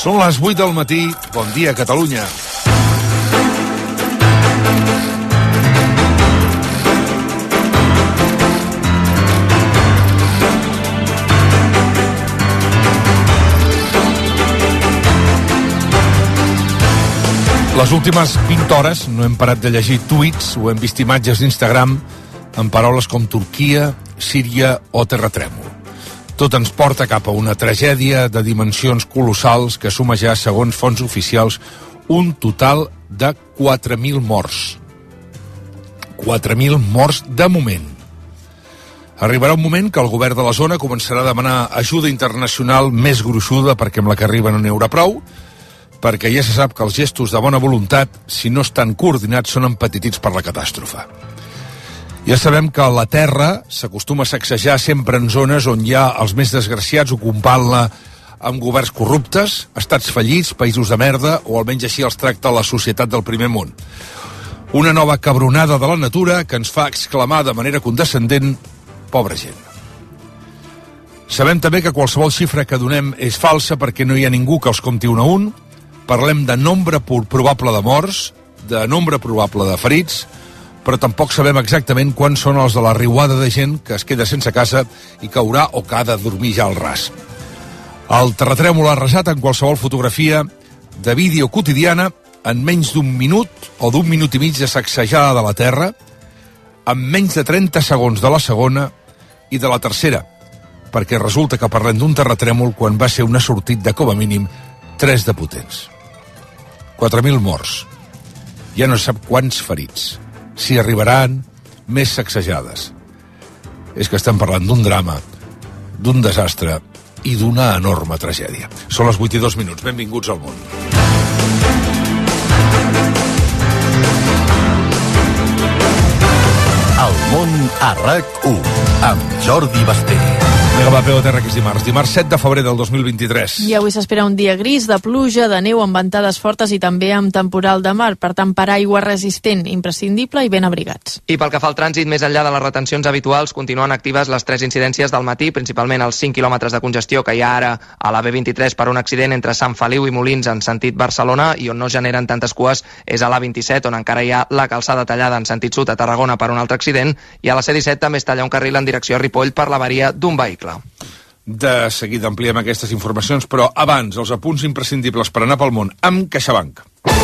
Són les 8 del matí. Bon dia, Catalunya. Les últimes 20 hores no hem parat de llegir tuits o hem vist imatges d'Instagram amb paraules com Turquia, Síria o terratrèmol. Tot ens porta cap a una tragèdia de dimensions colossals que suma ja, segons fonts oficials, un total de 4.000 morts. 4.000 morts de moment. Arribarà un moment que el govern de la zona començarà a demanar ajuda internacional més gruixuda perquè amb la que arriba no n'hi haurà prou, perquè ja se sap que els gestos de bona voluntat, si no estan coordinats, són empetitits per la catàstrofe. Ja sabem que la terra s'acostuma a sacsejar sempre en zones on hi ha els més desgraciats ocupant-la amb governs corruptes, estats fallits, països de merda, o almenys així els tracta la societat del primer món. Una nova cabronada de la natura que ens fa exclamar de manera condescendent «Pobra gent». Sabem també que qualsevol xifra que donem és falsa perquè no hi ha ningú que els compti un a un. Parlem de nombre probable de morts, de nombre probable de ferits, però tampoc sabem exactament quants són els de la riuada de gent que es queda sense casa i que haurà o que ha de dormir ja al ras. El terratrèmol ha arrasat en qualsevol fotografia de vídeo quotidiana en menys d'un minut o d'un minut i mig de sacsejada de la terra, en menys de 30 segons de la segona i de la tercera, perquè resulta que parlem d'un terratrèmol quan va ser un assortit de, com a mínim, 3 de potents. 4.000 morts. Ja no sap quants ferits. Si arribaran més sacsejades. És que estem parlant d'un drama, d'un desastre i d'una enorme tragèdia. Són les 8 i 2 minuts. Benvinguts al món. El món a RAC1 amb Jordi Basté. Vinga, va, peu a terra, que és dimarts 7 de febrer del 2023. I avui s'espera un dia gris, de pluja, de neu, amb ventades fortes i també amb temporal de mar. Per tant, paraigua resistent, imprescindible i ben abrigats. I pel que fa al trànsit, més enllà de les retencions habituals, continuen actives les 3 incidències del matí, principalment els 5 quilòmetres de congestió que hi ha ara a la B23 per un accident entre Sant Feliu i Molins en sentit Barcelona, i on no generen tantes cues és a l'A27, on encara hi ha la calçada tallada en sentit sud a Tarragona per un altre accident, i a la C17 també es talla un carril en direcció a Ripoll per l'avaria d'un vehicle. De seguida ampliem aquestes informacions, però abans, els apunts imprescindibles per anar pel món amb CaixaBank.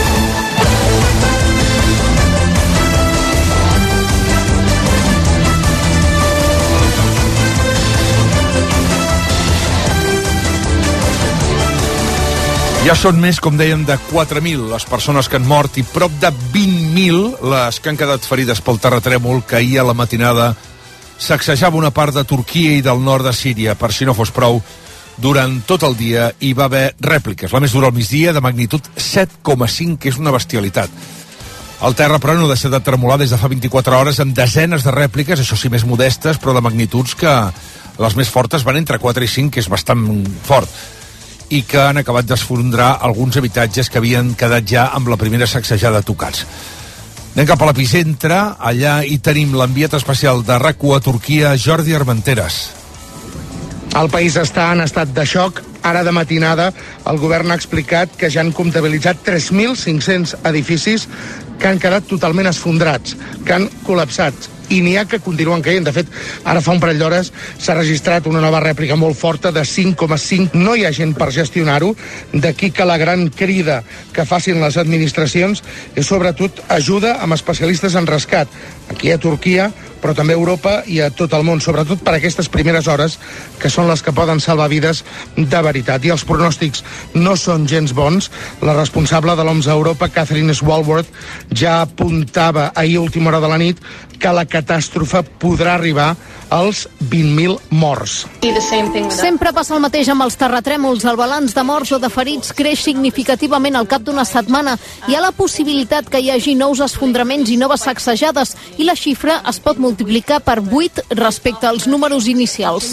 Ja són més, com dèiem, de 4.000 les persones que han mort i prop de 20.000 les que han quedat ferides pel terratrèmol que ahir a la matinada sacsejava una part de Turquia i del nord de Síria. Per si no fos prou, durant tot el dia hi va haver rèpliques. La més dura al migdia, de magnitud 7,5, que és una bestialitat. El terra, però, no deixa de tremolar des de fa 24 hores amb desenes de rèpliques, això sí, més modestes, però de magnituds que les més fortes van entre 4 i 5, que és bastant fort, i que han acabat d'esfondrar alguns habitatges que havien quedat ja amb la primera sacsejada tocats. Anem cap a l'epicentre, allà hi tenim l'enviat especial de RAC1 a Turquia, Jordi Armenteres. El país està en estat de xoc. Ara de matinada el govern ha explicat que ja han comptabilitzat 3.500 edificis que han quedat totalment esfondrats, que han col·lapsat. I n'hi ha que continuen caient. De fet, ara fa un parell d'hores s'ha registrat una nova rèplica molt forta de 5,5. No hi ha gent per gestionar-ho. D'aquí que la gran crida que facin les administracions és sobretot ajuda amb especialistes en rescat. Aquí a Turquia, però també a Europa i a tot el món, sobretot per aquestes primeres hores, que són les que poden salvar vides de veritat. I els pronòstics no són gens bons. La responsable de l'OMS a Europa, Catherine Swalworth, ja apuntava ahir a última hora de la nit que la catàstrofe podrà arribar als 20.000 morts. Sempre passa el mateix amb els terratrèmols. El balanç de morts o de ferits creix significativament al cap d'una setmana. Hi ha la possibilitat que hi hagi nous esfondraments i noves sacsejades, i la xifra es pot multiplicar per 8 respecte als números inicials.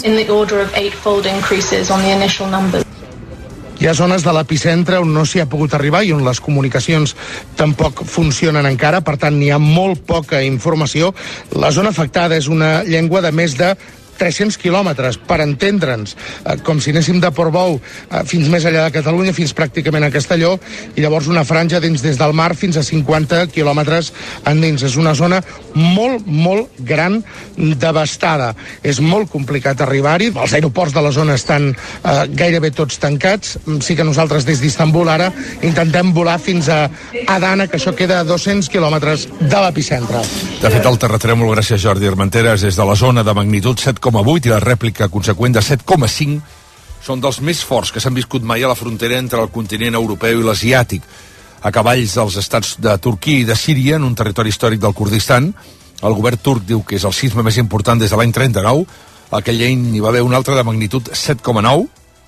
Hi ha zones de l'epicentre on no s'hi ha pogut arribar i on les comunicacions tampoc funcionen encara, per tant n'hi ha molt poca informació. La zona afectada és una llengua de més de 300 quilòmetres, per entendre'ns, com si anéssim de Portbou fins més enllà de Catalunya, fins pràcticament a Castelló, i llavors una franja des del mar fins a 50 quilòmetres endins. És una zona molt, molt gran, devastada. És molt complicat arribar-hi. Els aeroports de la zona estan gairebé tots tancats. Sí que nosaltres des d'Istanbul ara intentem volar fins a Adana, que això queda a 200 quilòmetres de l'epicentre. De fet, el terratrèmol, gràcies Jordi Armenteres, és de la zona de magnitud 7,8 i la rèplica conseqüent de 7,5 són dels més forts que s'han viscut mai a la frontera entre el continent europeu i l'asiàtic. A cavalls dels estats de Turquia i de Síria, en un territori històric del Kurdistan, el govern turc diu que és el sisme més important des de l'any 39. Aquell any hi va haver un altre de magnitud 7,9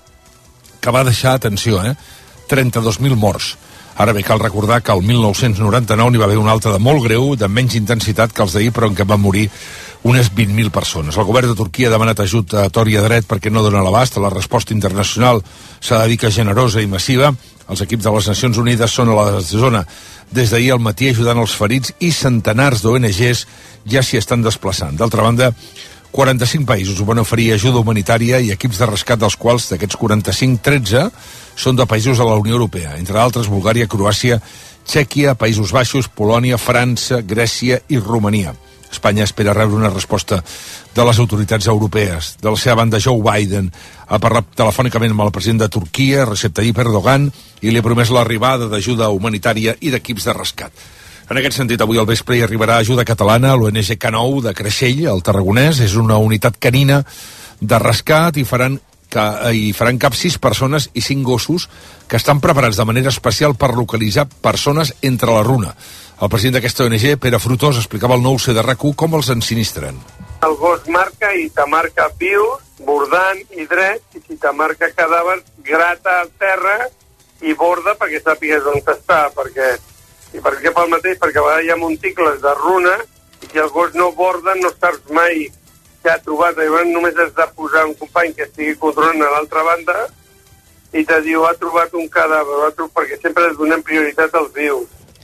que va deixar, atenció, 32.000 morts. Ara bé, cal recordar que el 1999 n'hi va haver un altre de molt greu, de menys intensitat que els d'ahir, però en què van morir unes 20.000 persones. El govern de Turquia ha demanat ajut a tor i a dret perquè no dona l'abast. La resposta internacional s'ha de dir que generosa i massiva. Els equips de les Nacions Unides són a la zona des d'ahir al matí ajudant els ferits i centenars d'ONGs ja s'hi estan desplaçant. D'altra banda, 45 països ho van oferir ajuda humanitària i equips de rescat, dels quals d'aquests 45, 13 són de països de la Unió Europea, entre altres Bulgària, Croàcia, Txèquia, Països Baixos, Polònia, França, Grècia i Romania. Espanya espera rebre una resposta de les autoritats europees. De la seva banda, Joe Biden ha parlat telefònicament amb el president de Turquia, Recep Tayyip Erdogan, i li ha promès l'arribada d'ajuda humanitària i d'equips de rescat. En aquest sentit, avui al vespre hi arribarà ajuda catalana a l'ONG K9 de Creixell, al Tarragonès. És una unitat canina de rescat i faran cap 6 persones i 5 gossos que estan preparats de manera especial per localitzar persones entre la runa. El president d'aquesta ONG, Pere Frutós, explicava al 9C de RAC1 com els ensinistren. El gos marca i te marca vius, bordant i dret, i si te marca cadàver, grata al terra i borda perquè sàpigues on està, perquè pel mateix, perquè a vegades hi ha monticles de runa i si el gos no borda no saps mai què ha trobat. Llavors només has de posar un company que estigui controlant a l'altra banda i te diu ha trobat un cadàver, perquè sempre es donem prioritat als vius.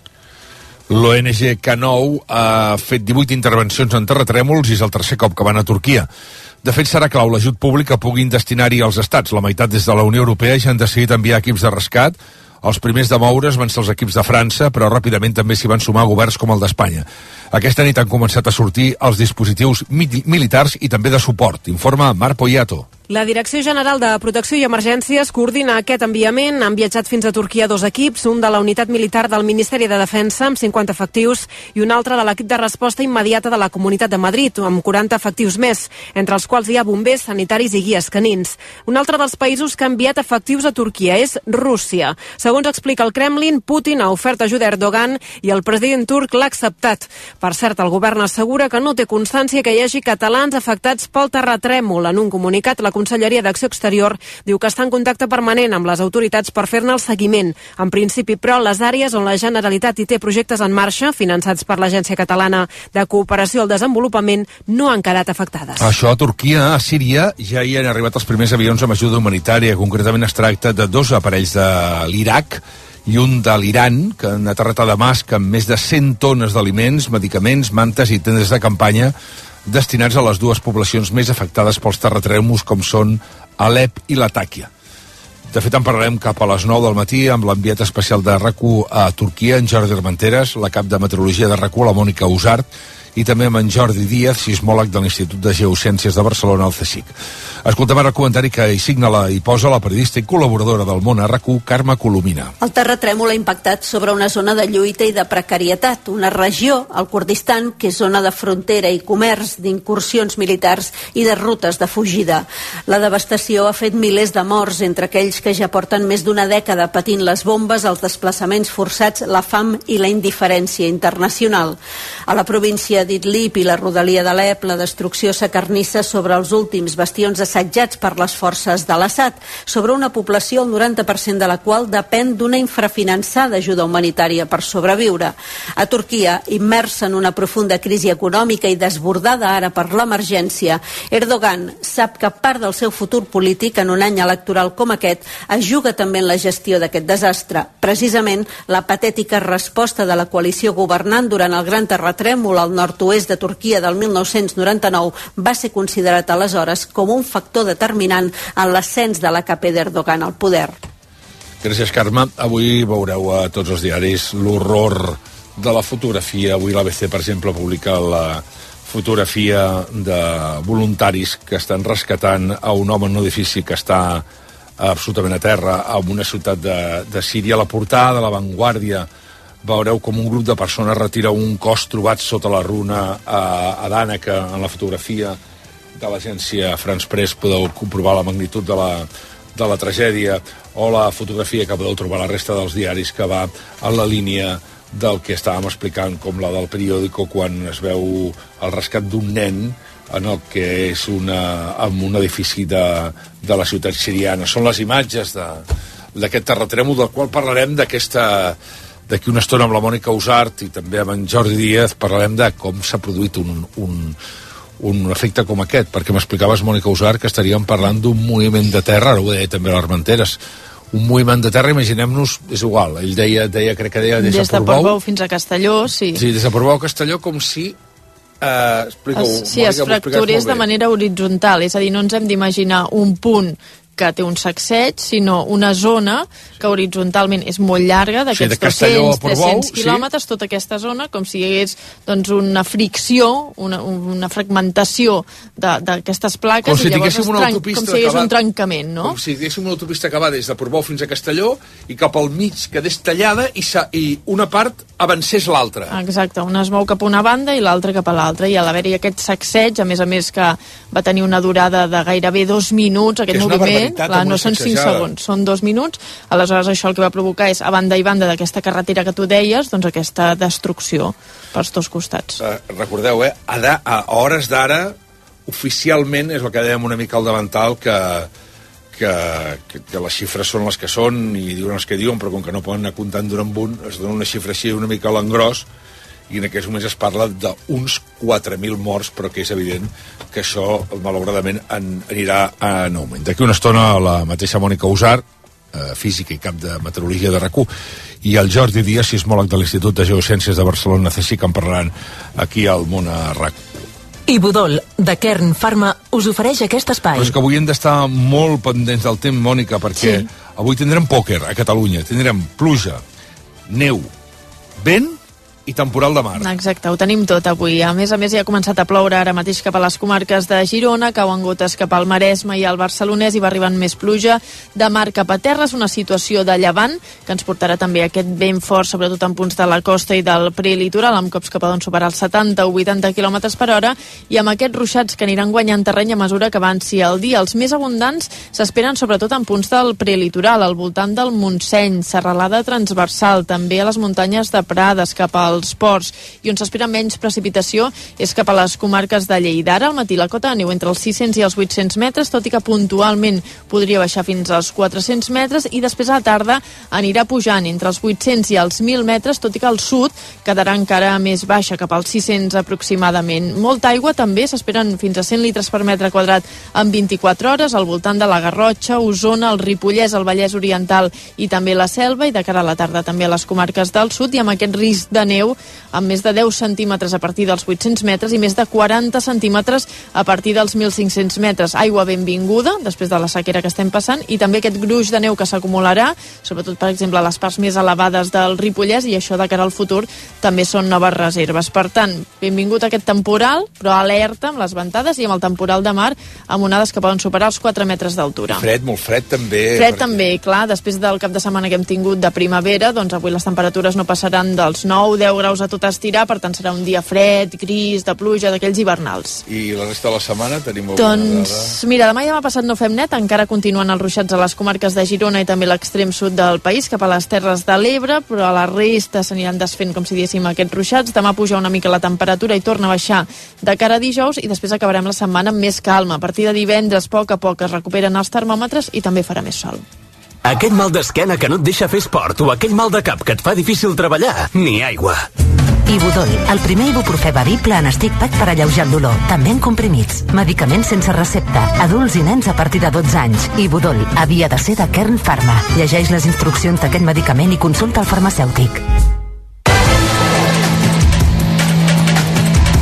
L'ONG K9 ha fet 18 intervencions en terratrèmols i és el tercer cop que van a Turquia. De fet, serà clau l'ajut públic que puguin destinar-hi als estats. La meitat des de la Unió Europea ja han decidit enviar equips de rescat. Els primers de moure's van ser els equips de França, però ràpidament també s'hi van sumar governs com el d'Espanya. Aquesta nit han començat a sortir els dispositius militars i també de suport. Informa Marc Poyato. La Direcció General de Protecció i Emergències coordina aquest enviament. Han viatjat fins a Turquia 2 equips, un de la unitat militar del Ministeri de Defensa, amb 50 efectius, i un altre de l'equip de resposta immediata de la Comunitat de Madrid, amb 40 efectius més, entre els quals hi ha bombers, sanitaris i guies canins. Un altre dels països que ha enviat efectius a Turquia és Rússia. Segons explica el Kremlin, Putin ha ofert ajuda a Erdogan i el president turc l'ha acceptat. Per cert, el govern assegura que no té constància que hi hagi catalans afectats pel terratrèmol. En un comunicat, la Conselleria d'Acció Exterior diu que està en contacte permanent amb les autoritats per fer-ne el seguiment. En principi, però, les àrees on la Generalitat hi té projectes en marxa, finançats per l'Agència Catalana de Cooperació al Desenvolupament, no han quedat afectades. Això a Turquia, a Síria, ja hi han arribat els primers avions amb ajuda humanitària. Concretament es tracta de 2 aparells de l'Iraq i un de l'Iran, que han aterrat a Damasc amb més de 100 tones d'aliments, medicaments, mantes i tendes de campanya destinats a les 2 poblacions més afectades pels terratrèmols, com són Alep i Latakia. De fet, en parlarem cap a les 9 del matí amb l'enviat especial de RAC1 a Turquia, en Jordi Armenteres, la cap de meteorologia de RAC1, la Mònica Usart, i també amb en Jordi Díaz, sismòleg de l'Institut de Geociències de Barcelona, el CSIC. Escoltem ara el comentari que hi signa i posa la periodista i col·laboradora del Món a RAC1, Carme Colomina. El terratrèmol ha impactat sobre una zona de lluita i de precarietat, una regió, el Kurdistan, que és zona de frontera i comerç, d'incursions militars i de rutes de fugida. La devastació ha fet milers de morts entre aquells que ja porten més d'una dècada patint les bombes, els desplaçaments forçats, la fam i la indiferència internacional. A la província d'Idlib i la rodalia d'Alep, la destrucció s'acarnissa sobre els últims bastions assetjats per les forces de l'Assad, sobre una població el 90% de la qual depèn d'una infrafinançada ajuda humanitària per sobreviure. A Turquia, immersa en una profunda crisi econòmica i desbordada ara per l'emergència, Erdogan sap que part del seu futur polític en un any electoral com aquest es juga també en la gestió d'aquest desastre. Precisament, la patètica resposta de la coalició governant durant el gran terratrèmol al nord nord-oest de Turquia del 1999 va ser considerat aleshores com un factor determinant en l'ascens de l'AKP d'Erdogan al poder. Gràcies, Carme. Avui veureu a tots els diaris l'horror de la fotografia. Avui l'ABC, per exemple, publica la fotografia de voluntaris que estan rescatant a un home en un edifici que està absolutament a terra en una ciutat de Síria. A la portada de La Vanguardia veureu com un grup de persones retira un cos trobat sota la runa a Dànaca. En la fotografia de l'agència France Press podeu comprovar la magnitud de la tragèdia, o la fotografia que podeu trobar a la resta dels diaris que va en la línia del que estàvem explicant, com la del periòdico, quan es veu el rescat d'un nen en el que és en un edifici de la ciutat siriana. Són les imatges d'aquest terratrèmol, del qual parlarem d'aquí una estona amb la Mònica Usart i també amb en Jordi Díaz. Parlarem de com s'ha produït un efecte com aquest, perquè m'explicaves, Mònica Usart, que estaríem parlant d'un moviment de terra, ara ho deia també l'Armenteres, un moviment de terra, imaginem-nos, és igual, ell crec que deia des de Portbou fins a Castelló, sí. Sí, des de Portbou a Castelló, com si es fracturés de manera horitzontal, és a dir, no ens hem d'imaginar un punt que té un sacseig, sinó una zona que horitzontalment és molt llarga, d'aquests 200-300 quilòmetres, tota aquesta zona, com si hi hagués doncs, una fricció, una fragmentació d'aquestes plaques, com si tinguéssim una autopista com si hi hagués un trencament, no? Com si tinguéssim una autopista que va des de Portbou fins a Castelló i cap al mig quedés tallada i una part avancés l'altra. Exacte, una es mou cap a una banda i l'altra cap a l'altra, i a l'haver-hi aquest sacseig, a més que va tenir una durada de gairebé 2 minuts, aquest moviment, clar, no són 5 segons, són 2 minuts. Aleshores això el que va provocar és, a banda i banda d'aquesta carretera que tu deies, doncs aquesta destrucció pels dos costats. Recordeu, a hores d'ara, oficialment, és el que dèiem una mica al davantal, que les xifres són les que són i diuen els que diuen, però com que no poden anar comptant d'un en un, es dona una xifra així una mica a l'engròs, i en aquests moments es parla d'uns 4.000 morts, però que és evident que això, malauradament, anirà en augment. D'aquí una estona, la mateixa Mònica Usart, física i cap de meteorologia de RAC1, i el Jordi Díaz, sismòleg de l'Institut de Geociències de Barcelona, CSIC, que en parlaran aquí al Món a RAC1. I Budol, de Kern Pharma, us ofereix aquest espai. Però és que avui hem d'estar molt pendents del temps, Mònica, perquè avui tindrem pòquer a Catalunya, tindrem pluja, neu, vent i temporal de mar. Exacte, ho tenim tot avui. A més, ja ha començat a ploure ara mateix cap a les comarques de Girona, cauen gotes cap al Maresme i al Barcelonès i va arribant més pluja de mar cap a terra. És una situació de llevant que ens portarà també aquest vent fort, sobretot en punts de la costa i del prelitoral, amb cops que poden superar els 70 o 80 km per hora, i amb aquests ruixats que aniran guanyant terreny a mesura que avanci el dia. Els més abundants s'esperen sobretot en punts del prelitoral, al voltant del Montseny, serralada transversal, també a les muntanyes de Prades, cap als ports, i on s'espera menys precipitació és cap a les comarques de Lleida. Ara al matí la cota de neu entre els 600 i els 800 metres, tot i que puntualment podria baixar fins als 400 metres, i després a la tarda anirà pujant entre els 800 i els 1.000 metres, tot i que al sud quedarà encara més baixa, cap als 600 aproximadament. Molta aigua també, s'esperen fins a 100 litres per metre quadrat en 24 hores, al voltant de la Garrotxa, Osona, el Ripollès, el Vallès Oriental i també la Selva, i de cara a la tarda també a les comarques del sud, i amb aquest risc de neu amb més de 10 centímetres a partir dels 800 metres i més de 40 centímetres a partir dels 1.500 metres. Aigua benvinguda, després de la sequera que estem passant, i també aquest gruix de neu que s'acumularà, sobretot, per exemple, a les parts més elevades del Ripollès, i això de cara al futur també són noves reserves. Per tant, benvingut aquest temporal, però alerta amb les ventades i amb el temporal de mar, amb onades que poden superar els 4 metres d'altura. Fred, molt fred també. Fred també, clar, després del cap de setmana que hem tingut de primavera, doncs avui les temperatures no passaran dels 9-10 graus a tot estirar, per tant serà un dia fred, gris, de pluja, d'aquells hivernals. I la resta de la setmana tenim alguna dada? Mira, demà i demà passat no fem net, encara continuen els ruixats a les comarques de Girona i també l'extrem sud del país, cap a les Terres de l'Ebre, però a la resta s'aniran desfent, com si diguéssim, aquests ruixats. Demà puja una mica la temperatura i torna a baixar de cara a dijous, i després acabarem la setmana amb més calma. A partir de divendres, a poc es recuperen els termòmetres i també farà més sol. Aquell mal d'esquena que no et deixa fer esport o aquell mal de cap que et fa difícil treballar, ni aigua. Ibudol, el primer ibuprofè bevible en stick pack per alleujar el dolor, també en comprimits. Medicaments sense recepta, adults i nens a partir de 12 anys. Ibudol havia de ser de Kern Pharma. Llegeix les instruccions d'aquest medicament i consulta el farmacèutic.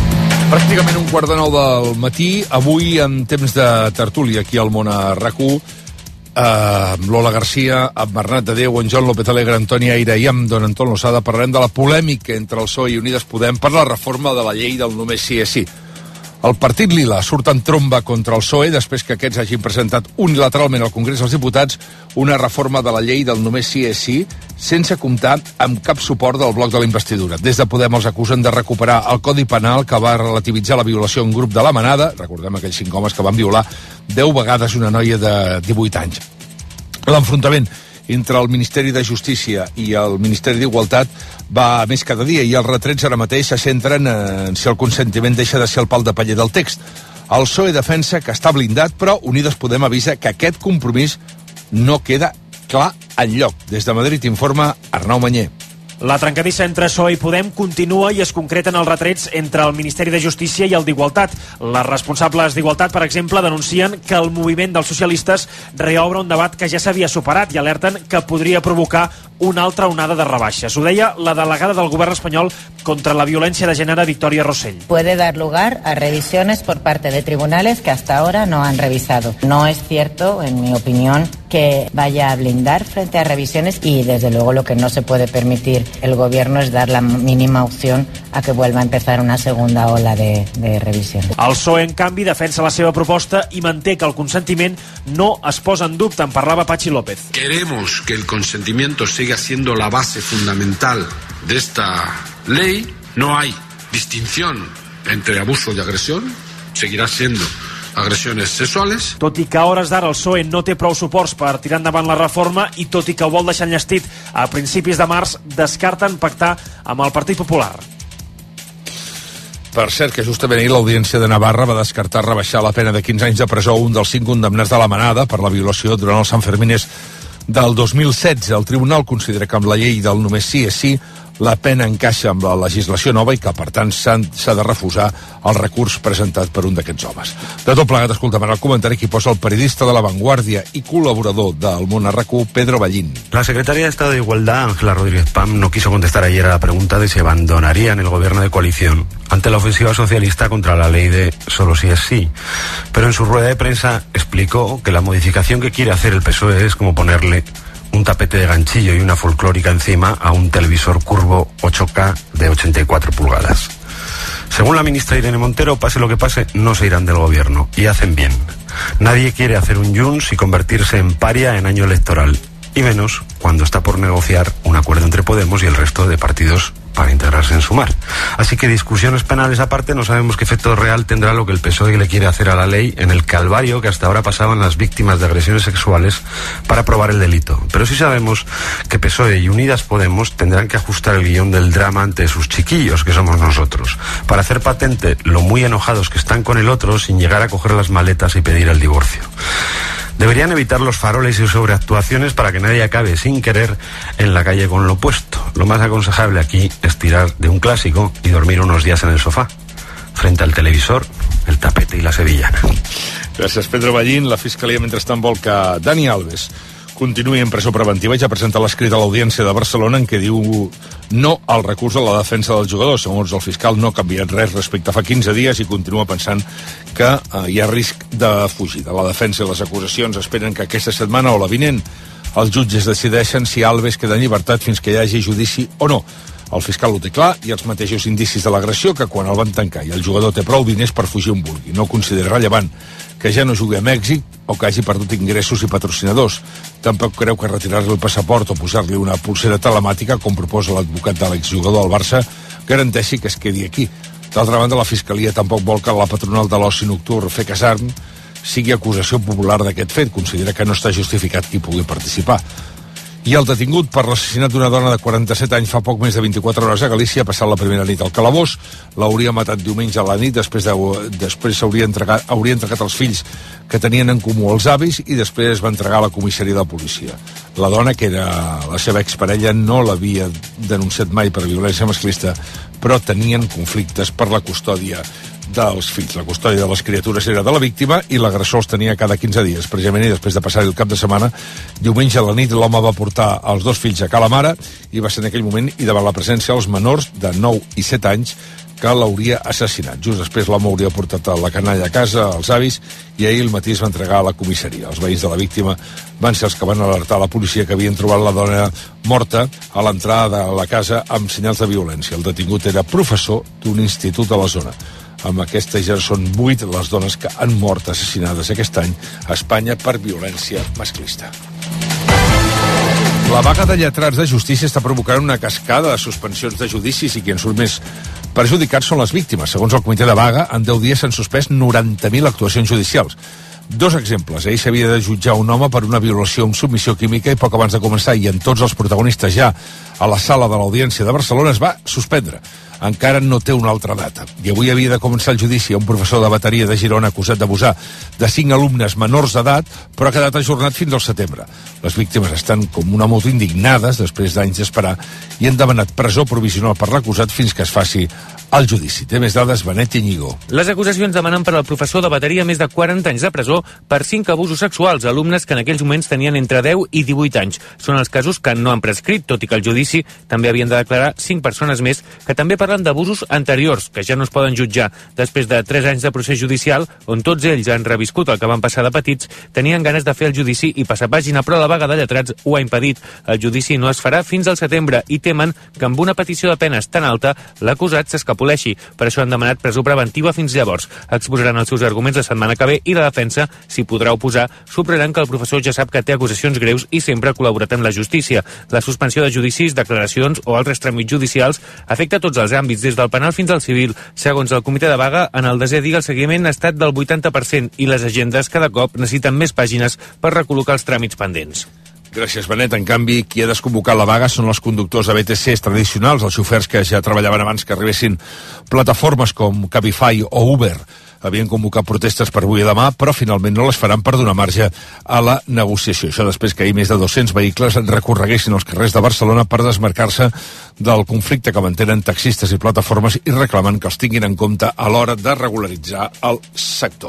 Pràcticament 8:45 del matí, avui en temps de tertúlia aquí al Món a RAC1, amb Lola Garcia, amb Bernat de Déu, en Joan López Alegre, Antoni Aire i amb don Anton Losada parlarem de la polèmica entre el PSOE i Unides Podem per la reforma de la llei del només sí és sí. El partit lila surt en tromba contra el PSOE després que aquests hagin presentat unilateralment al Congrés dels Diputats una reforma de la llei del només sí és sí sense comptar amb cap suport del bloc de la investidura. Des de Podem els acusen de recuperar el Codi Penal que va relativitzar la violació en grup de la Manada, recordem aquells 5 homes que van violar 10 vegades una noia de 18 anys. L'enfrontament entre el Ministeri de Justícia i el Ministeri d'Igualtat va a més cada dia i els retrets ara mateix se centren en si el consentiment deixa de ser el pal de paller del text. El PSOE defensa que està blindat, però Unides Podem avisa que aquest compromís no queda clar enlloc. Des de Madrid informa Arnau Manyer. La trencadissa entre PSOE i Podem continua i es concreten els retrets entre el Ministeri de Justícia i el d'Igualtat. Les responsables d'Igualtat, per exemple, denuncien que el moviment dels socialistes reobre un debat que ja s'havia superat i alerten que podria provocar una altra onada de rebaixes. Ho deia la delegada del govern espanyol contra la violència de gènere, Victoria Rossell. Puede dar lugar a revisiones por parte de tribunales que hasta ahora no han revisado. No es cierto, en mi opinión, que vaya a blindar frente a revisiones y desde luego lo que no se puede permitir el gobierno es dar la mínima opción a que vuelva a empezar una segunda ola de revisión. El PSOE, en canvi, defensa la seva proposta i manté que el consentiment no es posa en dubte. En parlava Patxi López. Queremos que el consentimiento siga siendo la base fundamental de esta ley. No hay distinción entre abuso y agresión. Seguirá siendo agressiones sexuales. Tot i que a hores d'ara el PSOE no té prou suports per tirar endavant la reforma i tot i que ho vol deixar enllestit a principis de març, descarten pactar amb el Partit Popular. Per cert, que justament ahir l'Audiència de Navarra va descartar rebaixar la pena de 15 anys de presó a un dels 5 condemnats de la Manada per la violació durant els Sanfermines del 2016. El tribunal considera que amb la llei del només sí és sí la pena encaixa amb la legislació nova i que, per tant, s'ha de refusar el recurs presentat per un d'aquests homes. De tot plegat, escoltem el comentari que posa el periodista de La Vanguardia i col·laborador del Món a RAC1, Pedro Ballín. La secretaria de Estado de Igualdad, Ángela Rodríguez Pam, no quiso contestar ayer a la pregunta de si abandonarían el gobierno de coalición ante la ofensiva socialista contra la ley de solo sí es sí. Pero en su rueda de prensa explicó que la modificación que quiere hacer el PSOE es como ponerle un tapete de ganchillo y una folclórica encima a un televisor curvo 8K de 84 pulgadas. Según la ministra Irene Montero, pase lo que pase, no se irán del gobierno. Y hacen bien. Nadie quiere hacer un Junts y convertirse en paria en año electoral. Y menos cuando está por negociar un acuerdo entre Podemos y el resto de partidos para integrarse en Sumar. Así que discusiones penales aparte, no sabemos qué efecto real tendrá lo que el PSOE le quiere hacer a la ley en el calvario que hasta ahora pasaban las víctimas de agresiones sexuales para probar el delito. Pero sí sabemos que PSOE y Unidas Podemos tendrán que ajustar el guión del drama ante sus chiquillos, que somos nosotros, para hacer patente lo muy enojados que están con el otro sin llegar a coger las maletas y pedir el divorcio. Deberían evitar los faroles y sobreactuaciones para que nadie acabe sin querer en la calle con lo puesto. Lo más aconsejable aquí es tirar de un clásico y dormir unos días en el sofá, frente al televisor, el tapete y la sevillana. Gràcies, Pedro Ballín. La Fiscalia, mentrestant, vol que Dani Alves continuï en presó preventiva i ja presenta l'escrit a l'Audiència de Barcelona en què diu no al recurs a la defensa del jugador. Segons el fiscal, no ha canviat res respecte a fa 15 dies i continua pensant que hi ha risc de fugida. La defensa i les acusacions esperen que aquesta setmana o la vinent els jutges decideixen si Alves queda en llibertat fins que hi hagi judici o no. El fiscal ho té clar i els mateixos indicis de l'agressió que quan el van tancar i el jugador té prou diners per fugir on vulgui. No considera rellevant que ja no jugui a Mèxic o que hagi perdut ingressos i patrocinadors. Tampoc creu que retirar-li el passaport o posar-li una pulsera telemàtica, com proposa l'advocat de l'exjugador del Barça, garanteixi que es quedi aquí. D'altra banda, la Fiscalia tampoc vol que la patronal de l'oci nocturn, FECASARN, sigui acusació popular d'aquest fet. Considera que no està justificat qui pugui participar. I el detingut per l'assassinat d'una dona de 47 anys fa poc més de 24 hores a Galícia ha passat la primera nit al calabós. L'hauria matat diumenge a la nit, després hauria entregat els fills que tenien en comú els avis i després es va entregar a la comissaria de policia. La dona, que era la seva exparella, no l'havia denunciat mai per violència masclista, però tenien conflictes per la custòdia dels fills. La custòdia de les criatures era de la víctima i l'agressor els tenia cada 15 dies. Precisament, i després de passar el cap de setmana, diumenge a la nit l'home va portar els 2 fills a ca la mare i va ser en aquell moment i davant la presència dels menors de 9 i 7 anys que l'hauria assassinat. Just després l'home hauria portat la canalla a casa, als avis, i ahir al matí es va entregar a la comissaria. Els veïns de la víctima van ser els que van alertar la policia que havien trobat la dona morta a l'entrada de la casa amb senyals de violència. El detingut era professor d'un institut de la zona. Amb aquesta ja són 8 les dones que han mort assassinades aquest any a Espanya per violència masclista. La vaga de lletrats de justícia està provocant una cascada de suspensions de judicis i qui en surt més perjudicats són les víctimes. Segons el comitè de vaga, en 10 dies s'han suspès 90.000 actuacions judicials. 2 exemples. Ahir s'havia de jutjar un home per una violació amb submissió química i poc abans de començar, i en tots els protagonistes ja a la sala de l'Audiència de Barcelona es va suspendre. Encara no té una altra data. I avui havia de començar el judici a un professor de bateria de Girona acusat d'abusar de 5 alumnes menors d'edat, però ha quedat ajornat fins al setembre. Les víctimes estan com una moto indignades després d'anys d'esperar i han demanat presó provisional per l'acusat fins que es faci el judici. Té més dades Benet Iñigo. Les acusacions demanen per al professor de bateria més de 40 anys de presó per 5 abusos sexuals a alumnes que en aquells moments tenien entre 10 i 18 anys. Són els casos que no han prescrit, tot i que el judici també havien de declarar 5 persones més que també parlen d'abusos anteriors, que ja no es poden jutjar. Després de 3 anys de procés judicial, on tots ells han reviscut el que van passar de petits, tenien ganes de fer el judici i passar pàgina, però la vaga de lletrats ho ha impedit. El judici no es farà fins al setembre i temen que amb una petició de penes tan alta l'acusat s'escapoleixi. Per això han demanat presó preventiva fins llavors. Exposaran els seus arguments la setmana que ve i la defensa s'hi podrà oposar. Subraran que el professor ja sap que té acusacions greus i sempre ha col·laborat amb la justícia. La suspensió de judicis, declaracions o altres tràmits judicials afecta tots els àmbits, des del penal fins al civil. Segons el comitè de vaga, en el desè dia el seguiment ha estat del 80% i les agendes cada cop necessiten més pàgines per recol·locar els tràmits pendents. Gràcies, Benet. En canvi, qui ha desconvocat la vaga són els conductors de BTCs tradicionals, els xofers que ja treballaven abans que arribessin plataformes com Cabify o Uber. Havien convocat protestes per avui i demà, però finalment no les faran per donar marge a la negociació. Això després que ahir més de 200 vehicles recorreguessin els carrers de Barcelona per desmarcar-se del conflicte que mantenen taxistes i plataformes i reclamen que els tinguin en compte a l'hora de regularitzar el sector.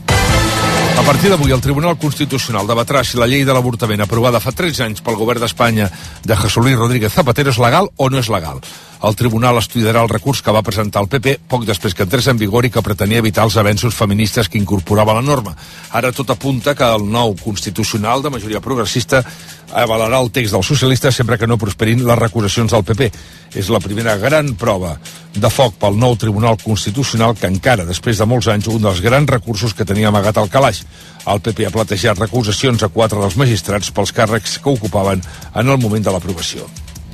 A partir d'avui, el Tribunal Constitucional debatrà si la llei de l'avortament aprovada fa 13 anys pel govern d'Espanya de José Luis Rodríguez Zapatero és legal o no és legal. El tribunal estudiarà el recurs que va presentar el PP poc després que entrés en vigor i que pretenia evitar els avenços feministes que incorporava la norma. Ara tot apunta que el nou Constitucional de majoria progressista avalarà el text dels socialistes sempre que no prosperin les recusacions del PP. És la primera gran prova de foc pel nou Tribunal Constitucional que encara, després de molts anys, un dels grans recursos que tenia amagat al calaix. El PP ha platejat recusacions a 4 dels magistrats pels càrrecs que ocupaven en el moment de l'aprovació.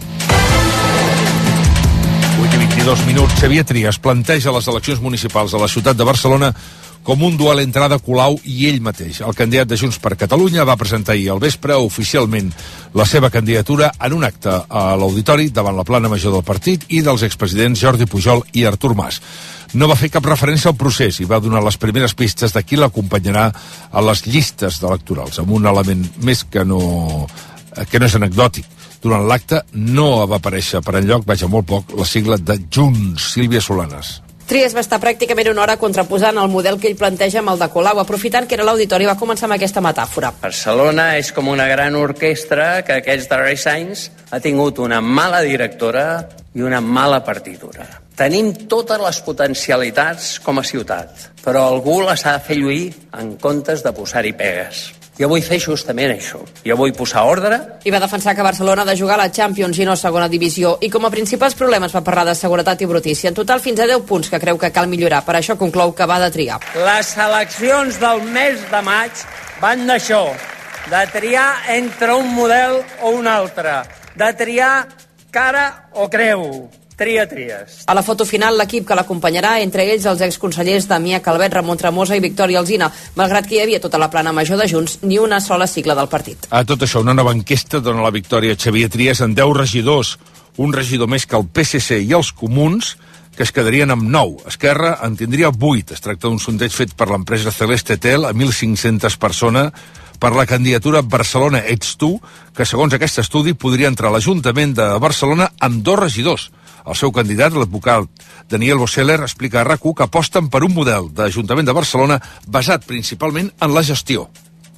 8:22 minuts. Xavier Trias planteja les eleccions municipals de la ciutat de Barcelona com un duel entre Ada Colau i ell mateix. El candidat de Junts per Catalunya va presentar ahir al vespre oficialment la seva candidatura en un acte a l'Auditori davant la plana major del partit i dels expresidents Jordi Pujol i Artur Mas. No va fer cap referència al procés i va donar les primeres pistes de qui l'acompanyarà a les llistes electorals, amb un element més que no és anecdòtic. Durant l'acte no va aparèixer per enlloc, vaja, molt poc, la sigla de Junts. Sílvia Solanes. Trias va estar pràcticament una hora contraposant el model que ell planteja amb el de Colau, aprofitant que era l'auditori va començar amb aquesta metàfora. Barcelona és com una gran orquestra que aquests darrers anys ha tingut una mala directora i una mala partitura. Tenim totes les potencialitats com a ciutat, però algú les ha de fer lluir en comptes de posar-hi pegues. Jo vull fer justament això. Jo vull posar ordre. I va defensar que Barcelona ha de jugar a la Champions i no a segona divisió. I com a principals problemes va parlar de seguretat i brutícia. En total, fins a 10 punts que creu que cal millorar. Per això conclou que va de triar. Les eleccions del mes de maig van d'això, de triar entre un model o un altre, de triar cara o creu. Tries. A la foto final, l'equip que l'acompanyarà, entre ells els exconsellers Damià Calvet, Ramon Tremosa i Victòria Alsina. Malgrat que hi havia tota la plana major de Junts, ni una sola sigla del partit. A tot això, una nova enquesta dona la victòria a Xavier Trias en 10 regidors, un regidor més que el PSC i els Comuns, que es quedarien amb 9. Esquerra en tindria 8. Es tracta d'un sondeig fet per l'empresa Celeste Tel a 1.500 persones per la candidatura Barcelona Ets Tu, que segons aquest estudi podria entrar a l'Ajuntament de Barcelona amb 2 regidors. El seu candidat, l'advocat Daniel Boseller, explica a RAC1 que aposten per un model d'Ajuntament de Barcelona basat principalment en la gestió.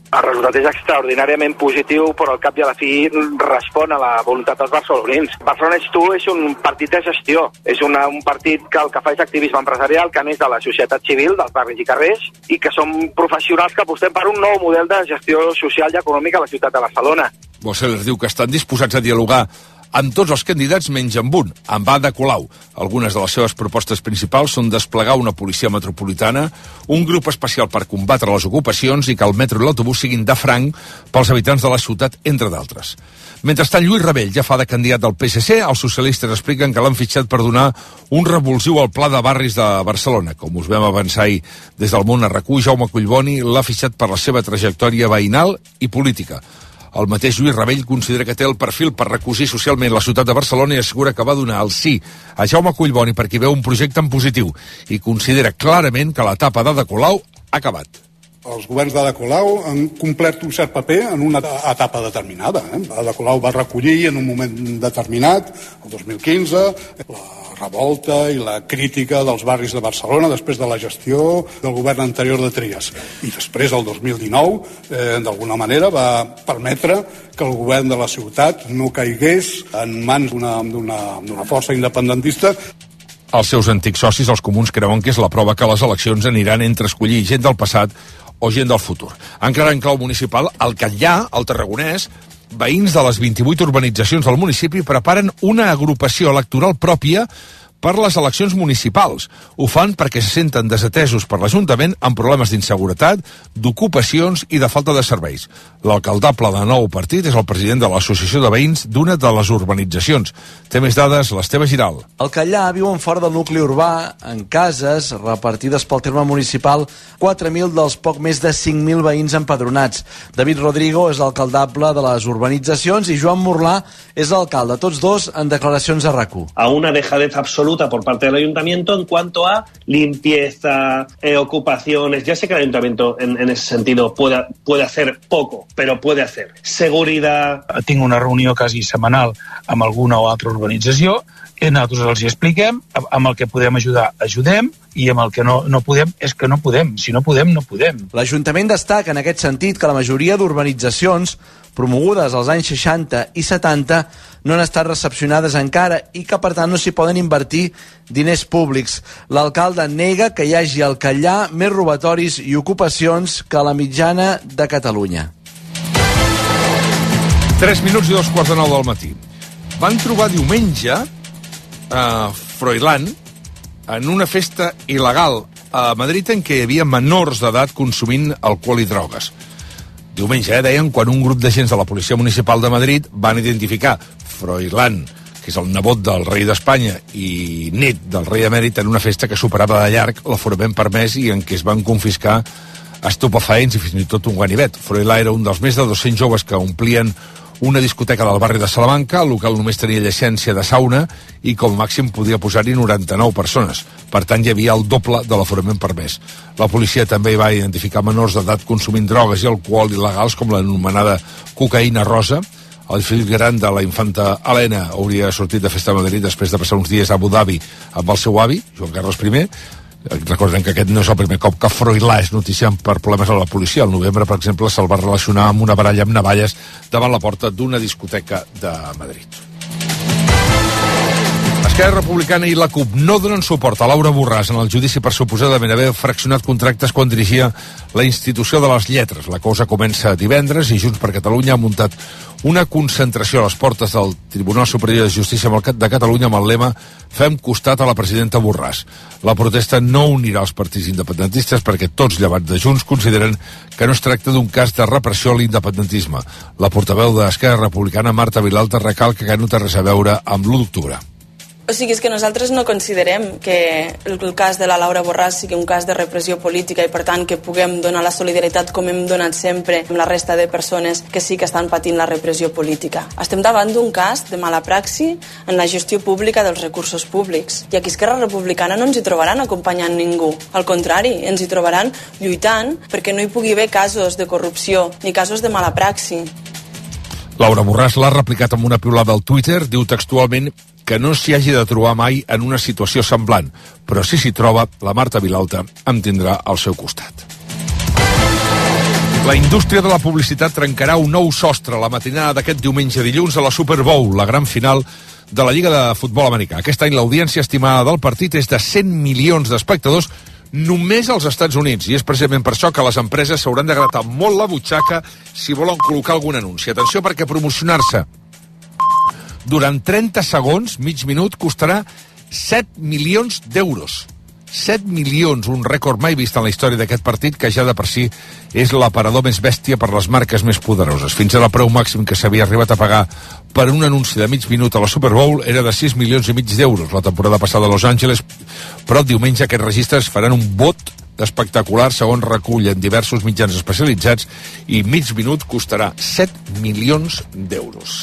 El resultat és extraordinàriament positiu, però al cap i a la fi respon a la voluntat dels barcelonins. Barcelona Ets Tu és un partit de gestió, és un partit que el que fa és activisme empresarial, que neix de la societat civil, dels barris i carrers, i que som professionals que apostem per un nou model de gestió social i econòmica a la ciutat de Barcelona. Boceler diu que estan disposats a dialogar amb tots els candidats menys amb un, amb Ada Colau. Algunes de les seves propostes principals són desplegar una policia metropolitana, un grup especial per combatre les ocupacions i que el metro i l'autobús siguin de franc pels habitants de la ciutat, entre d'altres. Mentrestant, Lluís Rabell ja fa de candidat del PSC. Els socialistes expliquen que l'han fitxat per donar un revulsiu al pla de barris de Barcelona. Com us vam avançar ahir des del món a RAC1, Jaume Collboni l'ha fitxat per la seva trajectòria veïnal i política. El mateix Lluís Rabell considera que té el perfil per recosir socialment la ciutat de Barcelona i assegura que va donar el sí a Jaume Collboni perquè veu un projecte en positiu i considera clarament que l'etapa d'Ada Colau ha acabat. Els governs d'Ada Colau han complert un cert paper en una etapa determinada. Ada Colau va recollir en un moment determinat, el 2015, la revolta i la crítica dels barris de Barcelona després de la gestió del govern anterior de Trias. I després, el 2019, d'alguna manera va permetre que el govern de la ciutat no caigués en mans d'una força independentista. Els seus antics socis, els comuns, creuen que és la prova que les eleccions aniran entre escollir gent del passat o gent del futur. Encara en clau municipal, al Catllar, al Tarragonès, veïns de les 28 urbanitzacions del municipi preparen una agrupació electoral pròpia per les eleccions municipals. Ho fan perquè se senten desatesos per l'Ajuntament amb problemes d'inseguretat, d'ocupacions i de falta de serveis. L'alcaldable de nou partit és el president de l'Associació de Veïns d'una de les urbanitzacions. Té més dades l'Esteve Giral. Al Catllar viuen fora del nucli urbà, en cases repartides pel terme municipal, 4.000 dels poc més de 5.000 veïns empadronats. David Rodrigo és l'alcaldable de les urbanitzacions i Joan Morlà és l'alcalde, tots dos en declaracions a RAC1. A una dejadez absoluta por parte del ayuntamiento en cuanto a limpieza, ocupaciones. Ya sé que el ayuntamiento en ese sentido puede hacer poco, pero puede hacer. Seguridad. Tinc una reunió quasi setmanal amb alguna o altra urbanització i nosaltres els hi expliquem, amb el que podem ajudar, ajudem, i amb el que no podem, és que no podem. Si no podem, no podem. L'Ajuntament destaca en aquest sentit que la majoria d'urbanitzacions promogudes als anys 60 i 70 no han estat recepcionades encara i que, per tant, no s'hi poden invertir diners públics. L'alcalde nega que hi hagi al Catllar més robatoris i ocupacions que la mitjana de Catalunya. 3 minuts i 2:45 del matí. Van trobar diumenge a Froilán en una festa il·legal a Madrid en què hi havia menors d'edat consumint alcohol i drogues. Diumenge, deien, quan un grup d'agents de la Policia Municipal de Madrid van identificar Froilán, que és el nebot del rei d'Espanya i net del rei emèrit, en una festa que superava de llarg l'aforament permès i en què es van confiscar estupefaents i fins i tot un ganivet. Froilán era un dels més de 200 joves que omplien una discoteca del barri de Salamanca. El local només tenia llicència de sauna i com a màxim podia posar-hi 99 persones. Per tant, hi havia el doble de l'aforament permès. La policia també va identificar menors d'edat consumint drogues i alcohol il·legals com l'anomenada cocaïna rosa. El fill gran de la infanta Helena hauria sortit de festa a Madrid després de passar uns dies a Abu Dhabi amb el seu avi, Joan Carles I. Recordem que aquest no és el primer cop que Froilán és noticiant per problemes a la policia. Al novembre, per exemple, se'l va relacionar amb una baralla amb navalles davant la porta d'una discoteca de Madrid. Esquerra Republicana i la CUP no donen suport a Laura Borràs en el judici per suposadament haver fraccionat contractes quan dirigia la Institució de les Lletres. La cosa comença divendres i Junts per Catalunya ha muntat una concentració a les portes del Tribunal Superior de Justícia de Catalunya amb el lema "Fem costat a la presidenta Borràs". La protesta no unirà els partits independentistes perquè tots, llevat de Junts, consideren que no es tracta d'un cas de repressió a l'independentisme. La portaveu d'Esquerra Republicana, Marta Vilalta, recalca que no té res a veure amb l'1 d'octubre. O sigui, és que nosaltres no considerem que el cas de la Laura Borràs sigui un cas de repressió política i, per tant, que puguem donar la solidaritat com hem donat sempre amb la resta de persones que sí que estan patint la repressió política. Estem davant d'un cas de mala praxi en la gestió pública dels recursos públics. I aquí Esquerra Republicana no ens hi trobaran acompanyant ningú. Al contrari, ens hi trobaran lluitant perquè no hi pugui haver casos de corrupció ni casos de mala praxi. Laura Borràs l'ha replicat amb una piulada al Twitter, diu textualment que no s'hi hagi de trobar mai en una situació semblant, però si s'hi troba, la Marta Vilalta em tindrà al seu costat. La indústria de la publicitat trencarà un nou sostre la matinada d'aquest diumenge dilluns a la Super Bowl, la gran final de la Lliga de Futbol Americà. Aquest any l'audiència estimada del partit és de 100 milions d'espectadors només als Estats Units, i és precisament per això que les empreses s'hauran de gratar molt la butxaca si volen col·locar algun anunci. Atenció, perquè promocionar-se durant 30 segons, mig minut, costarà 7 milions d'euros. 7 milions, un rècord mai vist en la història d'aquest partit, que ja de per si és l'aparador més bèstia per les marques més poderoses. Fins ara el preu màxim que s'havia arribat a pagar per un anunci de mig minut a la Super Bowl era de 6 milions i mig d'euros la temporada passada a Los Angeles, però diumenge aquests registres faran un bot espectacular, segons recullen diversos mitjans especialitzats, i mig minut costarà 7 milions d'euros.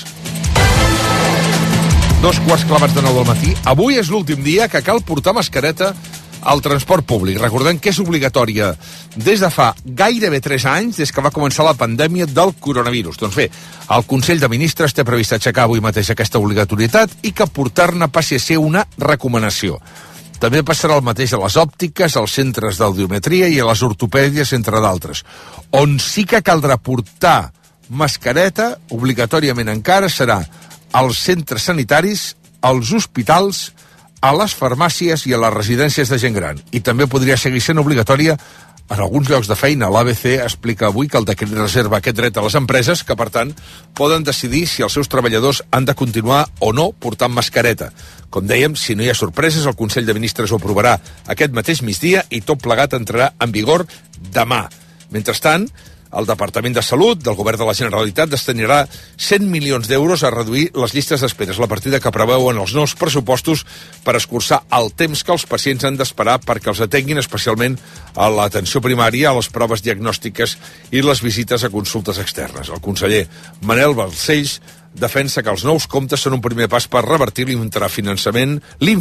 2:15 del matí. Avui és l'últim dia que cal portar mascareta al transport públic. Recordem que és obligatòria des de fa gairebé 3 anys, des que va començar la pandèmia del coronavirus. Doncs bé, el Consell de Ministres té previst aixecar avui mateix aquesta obligatorietat i que portar-ne passi a ser una recomanació. També passarà el mateix a les òptiques, als centres d'audiometria i a les ortopèdies, entre d'altres. On sí que caldrà portar mascareta, obligatòriament encara, serà als centres sanitaris, als hospitals, a les farmàcies i a les residències de gent gran. I també podria seguir sent obligatòria en alguns llocs de feina. L'ABC explica avui que el decret reserva aquest dret a les empreses, que per tant poden decidir si els seus treballadors han de continuar o no portant mascareta. Com dèiem, si no hi ha sorpreses, el Consell de Ministres ho aprovarà aquest mateix migdia i tot plegat entrarà en vigor demà. Mentrestant, el Departament de Salut del Govern de la Generalitat destinarà 100 milions d'euros a reduir les llistes d'espera. És la partida que preveuen els nous pressupostos per escurçar el temps que els pacients han d'esperar perquè els atenguin, especialment a l'atenció primària, a les proves diagnòstiques i les visites a consultes externes. El conseller Manel Balcells defensa que els nous comptes són un primer pas per revertir l'infrafinançament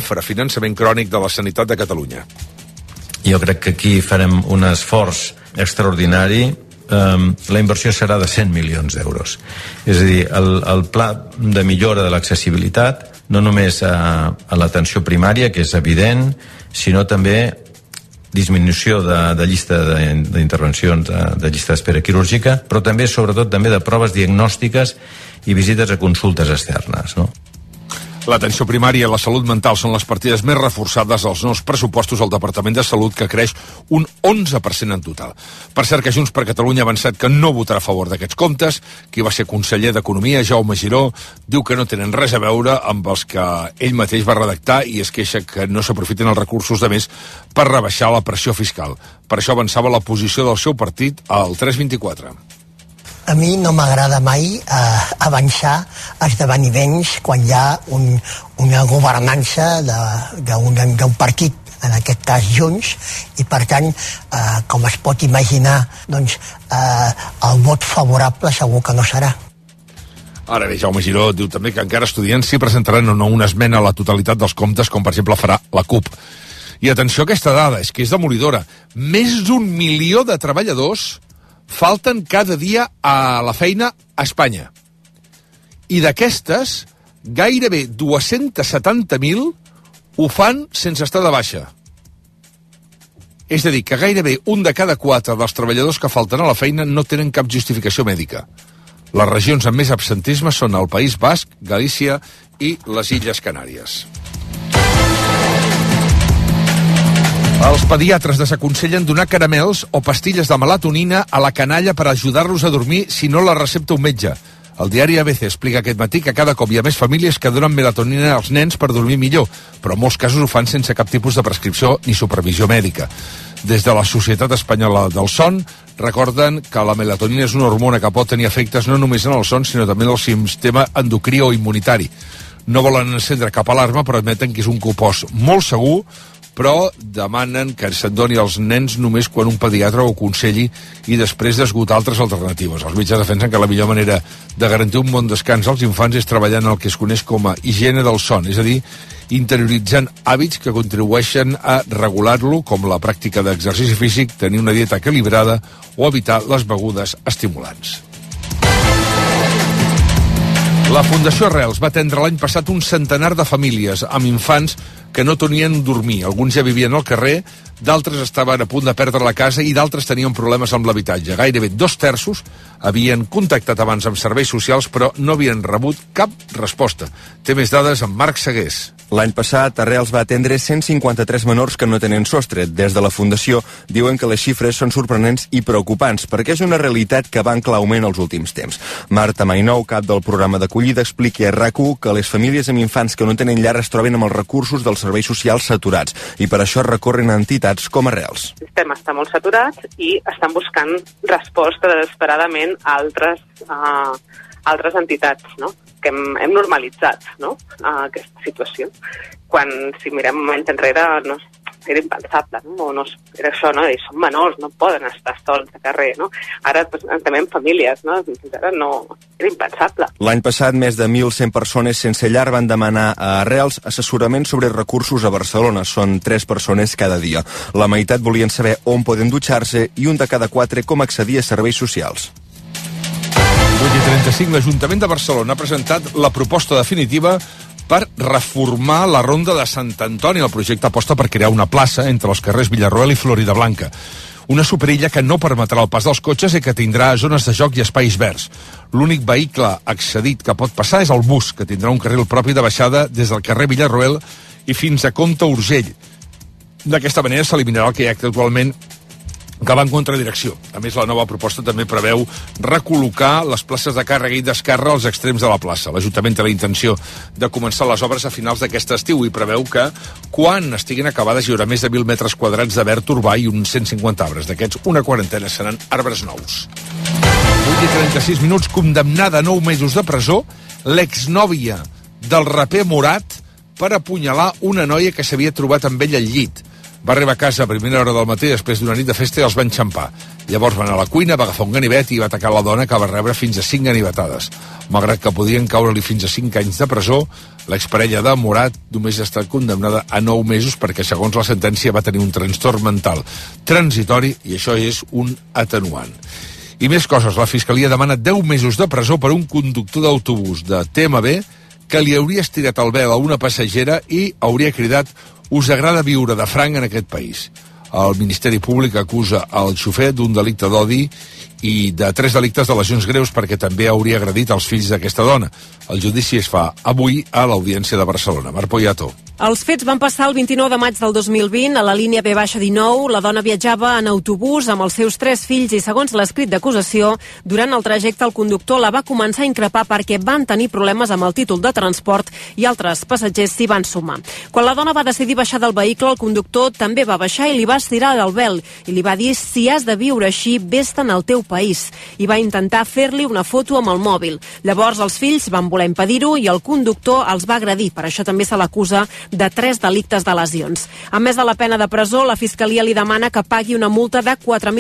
crònic de la sanitat de Catalunya. Jo crec que aquí farem un esforç extraordinari. La inversió serà de 100 milions d'euros. És a dir, el pla de millora de l'accessibilitat, no només a l'atenció primària, que és evident, sinó també disminució de llista d'intervencions, de llista d'espera quirúrgica, però també, sobretot, també de proves diagnòstiques i visites a consultes externes, no? L'atenció primària i la salut mental són les partides més reforçades als nous pressupostos del Departament de Salut, que creix un 11% en total. Per cert que Junts per Catalunya ha avançat que no votarà a favor d'aquests comptes. Qui va ser conseller d'Economia, Jaume Giró, diu que no tenen res a veure amb els que ell mateix va redactar i es queixa que no s'aprofiten els recursos de més per rebaixar la pressió fiscal. Per això avançava la posició del seu partit al 324. A mi no m'agrada mai avançar esdeveniments quan hi ha una governança d'un partit, en aquest cas Junts, i per tant, com es pot imaginar, doncs, el vot favorable segur que no serà. Ara bé, Jaume Giró diu també que encara estudiants s'hi presentaran o no una esmena a la totalitat dels comptes, com per exemple farà la CUP. I atenció a aquesta dada, és que és demolidora. Més d'1 milió de treballadors falten cada dia a la feina a Espanya. I d'aquestes, gairebé 270.000 ho fan sense estar de baixa. És a dir, que gairebé 1 de cada 4 dels treballadors que falten a la feina no tenen cap justificació mèdica. Les regions amb més absentisme són el País Basc, Galícia i les Illes Canàries. Els pediatres desaconsellen donar caramels o pastilles de melatonina a la canalla per ajudar-los a dormir si no la recepta un metge. El diari ABC explica aquest matí que cada cop hi ha més famílies que donen melatonina als nens per dormir millor, però en molts casos ho fan sense cap tipus de prescripció ni supervisió mèdica. Des de la Societat Espanyola del Son recorden que la melatonina és una hormona que pot tenir efectes no només en el son, sinó també en el sistema endocrí o immunitari. No volen encendre cap alarma, però admeten que és un compost molt segur, però demanen que se'n doni als nens només quan un pediatre ho aconselli i després d'esgotar altres alternatives. Els metges defensen que la millor manera de garantir un bon descans als infants és treballar en el que es coneix com a higiene del son, és a dir, interioritzant hàbits que contribueixen a regular-lo, com la pràctica d'exercici físic, tenir una dieta equilibrada o evitar les begudes estimulants. La Fundació Arrels va atendre l'any passat un centenar de famílies amb infants que no tenien dormir. Alguns ja vivien al carrer, d'altres estaven a punt de perdre la casa i d'altres tenien problemes amb l'habitatge. Gairebé 2/3 havien contactat abans amb serveis socials, però no havien rebut cap resposta. Té més dades amb Marc Segués. L'any passat, Arrels va atendre 153 menors que no tenen sostre. Des de la Fundació diuen que les xifres són sorprenents i preocupants, perquè és una realitat que va en clau augment els últims temps. Marta Mainou, cap del programa d'acollida, explica a RAC1 que les famílies amb infants que no tenen llar es troben amb els recursos dels serveis socials saturats i per això recorren a entitats com Arrels. El sistema està molt saturat i estan buscant resposta desesperadament a altres entitats, no? Que hem normalitzat, no? Aquesta situació. Quan, si mirem un moment enrere, no, era impensable, no? Era això, no? I són menors, no poden estar sols de carrer, no? Ara també en famílies, no? Ara no, era impensable. L'any passat, més de 1.100 persones sense llar van demanar a Arrels assessorament sobre recursos a Barcelona. Són 3 persones cada dia. La meitat volien saber on poden dutxar-se i un de cada 4 com accedir a serveis socials. 8:35, l'Ajuntament de Barcelona ha presentat la proposta definitiva per reformar la Ronda de Sant Antoni. El projecte aposta per crear una plaça entre els carrers Villarroel i Floridablanca. Una superilla que no permetrà el pas dels cotxes i que tindrà zones de joc i espais verds. L'únic vehicle accedit que pot passar és el bus, que tindrà un carril propi de baixada des del carrer Villarroel i fins a Comte Urgell. D'aquesta manera s'eliminarà el que hi ha actualment, que va en contradirecció. A més, la nova proposta també preveu recol·locar les places de càrrega i descàrrega als extrems de la plaça. L'Ajuntament té la intenció de començar les obres a finals d'aquest estiu i preveu que, quan estiguin acabades, hi haurà més de 1.000 metres quadrats de verd urbà i uns 150 arbres. D'aquests, una quarantena seran arbres nous. 8:36, condemnada a 9 mesos de presó l'exnòvia del raper Morat per apunyalar una noia que s'havia trobat amb ell al llit. Va arribar a casa a primera hora del matí després d'una nit de festa i els va enxampar. Llavors va anar a la cuina, va agafar un ganivet i va atacar la dona, que va rebre fins a 5 ganivetades. Malgrat que podien caure-li fins a 5 anys de presó, l'exparella de Morat només ha estat condemnada a 9 mesos perquè, segons la sentència, va tenir un trastorn mental transitori i això és un atenuant. I més coses. La Fiscalia demana 10 mesos de presó per un conductor d'autobús de TMB que li hauria estirat el vel a una passatgera i hauria cridat «Us agrada viure de franc en aquest país». El Ministeri Públic acusa el xofer d'un delicte d'odi i de 3 delictes de lesions greus perquè també hauria agredit els fills d'aquesta dona. El judici es fa avui a l'Audiència de Barcelona. Marc Poyato. Els fets van passar el 29 de maig del 2020 a la línia B-19. La dona viatjava en autobús amb els seus 3 fills i, segons l'escrit d'acusació, durant el trajecte el conductor la va començar a increpar perquè van tenir problemes amb el títol de transport i altres passatgers s'hi van sumar. Quan la dona va decidir baixar del vehicle, el conductor també va baixar i li va estirar el vel i li va dir «Si has de viure així, vés-te'n al teu país». I va intentar fer-li una foto amb el mòbil. Llavors els fills van voler impedir-ho i el conductor els va agredir. Per això també se l'acusa de 3 delictes de lesions. A més de la pena de presó, la Fiscalia li demana que pagui una multa de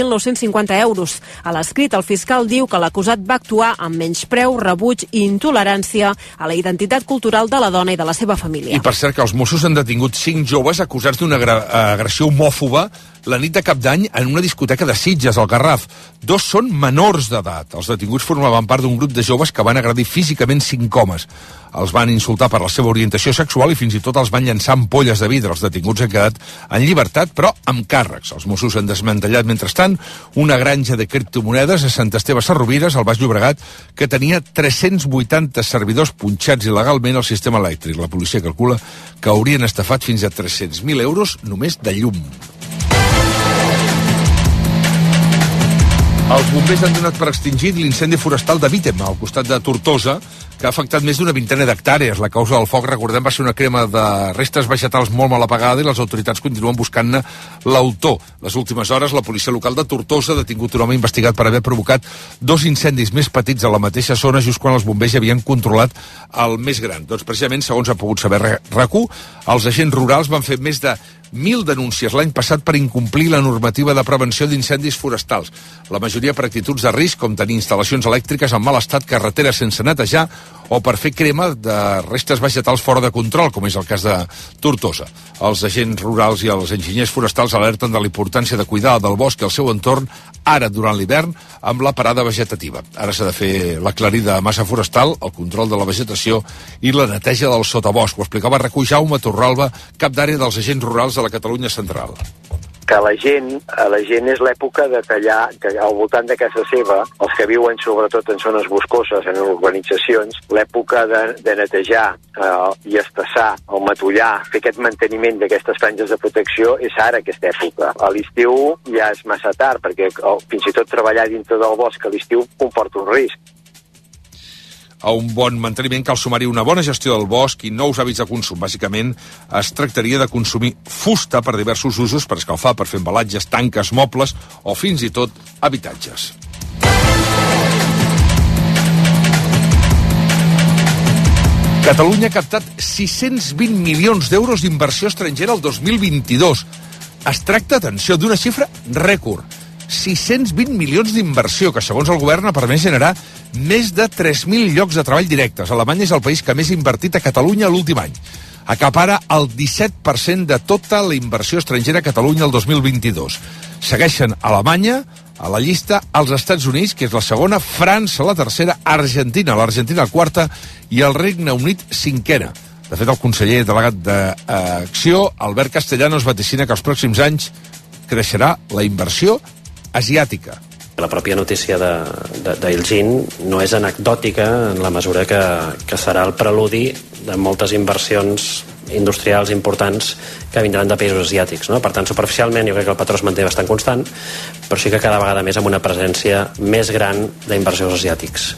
4.950 euros. A l'escrit, el fiscal diu que l'acusat va actuar amb menyspreu, rebuig i intolerància a la identitat cultural de la dona i de la seva família. I per cert que els Mossos han detingut 5 joves acusats d'una agressió homòfoba la nit de Cap d'Any en una discoteca de Sitges, al Garraf. 2 són menors d'edat. Els detinguts formaven part d'un grup de joves que van agredir físicament 5 homes. Els van insultar per la seva orientació sexual i fins i tot els van llançar ampolles de vidre. Els detinguts han quedat en llibertat, però amb càrrecs. Els Mossos han desmantellat, mentrestant, una granja de criptomonedes a Sant Esteve Sarrovires, al Baix Llobregat, que tenia 380 servidors punxats il·legalment al sistema elèctric. La policia calcula que haurien estafat fins a 300.000 euros només de llum. Els bombers han donat per extingit l'incendi forestal de Vítem, al costat de Tortosa, que ha afectat més d'una vintena d'hectàrees. La causa del foc, recordem, va ser una crema de restes vegetals molt mal apagada i les autoritats continuen buscant-ne l'autor. Les últimes hores, la policia local de Tortosa ha detingut un home investigat per haver provocat 2 incendis més petits a la mateixa zona just quan els bombers ja havien controlat el més gran. Doncs precisament, segons ha pogut saber RAC1, els agents rurals van fer més de 1.000 denúncies l'any passat per incomplir la normativa de prevenció d'incendis forestals. La majoria per actituds de risc, com tenir instal·lacions elèctriques en mal estat, carreteres sense netejar o per fer crema de restes vegetals fora de control, com és el cas de Tortosa. Els agents rurals i els enginyers forestals alerten de la importància de cuidar del bosc i el seu entorn ara durant l'hivern amb la parada vegetativa. Ara s'ha de fer l'aclarida massa forestal, el control de la vegetació i la neteja del sotabosc. Ho explicava recull Jaume Torralba, cap d'àrea dels agents rurals de la Catalunya Central. Que a la gent és l'època de tallar, que al voltant de casa seva, els que viuen sobretot en zones boscoses, en urbanitzacions, l'època de netejar i estassar, o matollar, fer aquest manteniment d'aquestes franges de protecció és ara aquesta època. A l'estiu ja és massa tard, perquè fins i tot treballar dintre del bosc a l'estiu comporta un risc. A un bon manteniment cal sumar-hi una bona gestió del bosc i nous hàbits de consum. Bàsicament, es tractaria de consumir fusta per diversos usos, per escalfar, per fer embalatges, tanques, mobles o fins i tot habitatges. Catalunya ha captat 620 milions d'euros d'inversió estrangera el 2022. Es tracta, atenció, d'una xifra rècord. 620 milions d'inversió, que segons el govern ha permès generar més de 3.000 llocs de treball directes. Alemanya és el país que més ha invertit a Catalunya l'últim any. Acapara el 17% de tota la inversió estrangera a Catalunya el 2022. Segueixen Alemanya, a la llista els Estats Units, que és la segona, França la tercera, Argentina, l'Argentina quarta i el Regne Unit cinquena. De fet, el conseller delegat d'Acció, Albert Castellanos, vaticina que els pròxims anys creixerà la inversió asiàtica. La pròpia notícia d'Elgin no és anecdòtica en la mesura que serà el preludi de moltes inversions industrials importants que vindran de països asiàtics, no? Per tant, superficialment jo crec que el patró es manté bastant constant, però sí que cada vegada més amb una presència més gran d'inversors asiàtics.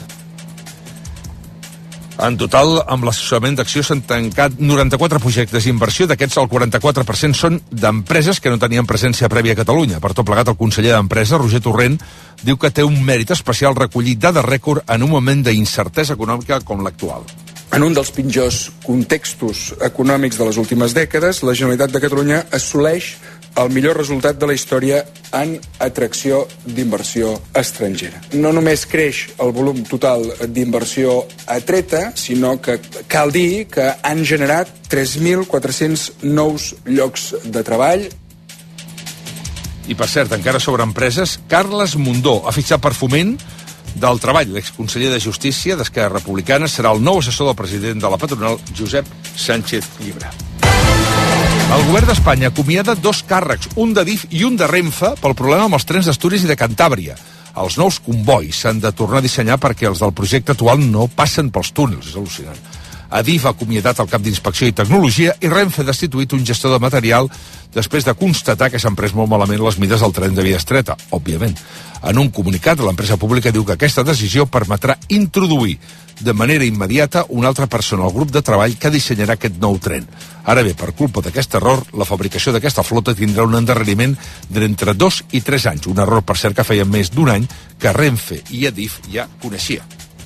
En total, amb l'assessorament d'Acció s'han tancat 94 projectes d'inversió. D'aquests, el 44% són d'empreses que no tenien presència prèvia a Catalunya. Per tot plegat, el conseller d'Empresa, Roger Torrent, diu que té un mèrit especial recollir dades rècord en un moment d'incertesa econòmica com l'actual. En un dels pitjors contextos econòmics de les últimes dècades, la Generalitat de Catalunya assoleix el millor resultat de la història en atracció d'inversió estrangera. No només creix el volum total d'inversió atreta, sinó que cal dir que han generat 3.400 nous llocs de treball. I per cert, encara sobre empreses, Carles Mundó ha fitxat per Foment del Treball. L'exconseller de Justícia d'Esquerra Republicana serà el nou assessor del president de la patronal, Josep Sánchez Llibre. El govern d'Espanya acomiada 2 càrrecs, un de DIF i un de Renfe, pel problema amb els trens d'Astúries i de Cantàbria. Els nous combois s'han de tornar a dissenyar perquè els del projecte actual no passen pels túnels. És al·lucinant. Adif ha acomiadat el cap d'Inspecció i Tecnologia i Renfe ha destituït un gestor de material després de constatar que s'han pres molt malament les mides del tren de via estreta, òbviament. En un comunicat, l'empresa pública diu que aquesta decisió permetrà introduir de manera immediata una altra persona al grup de treball que dissenyarà aquest nou tren. Ara bé, per culpa d'aquest error, la fabricació d'aquesta flota tindrà un endarreriment d'entre 2 i 3 anys. Un error, per cert, que feia més d'un any que Renfe i Adif ja coneixia.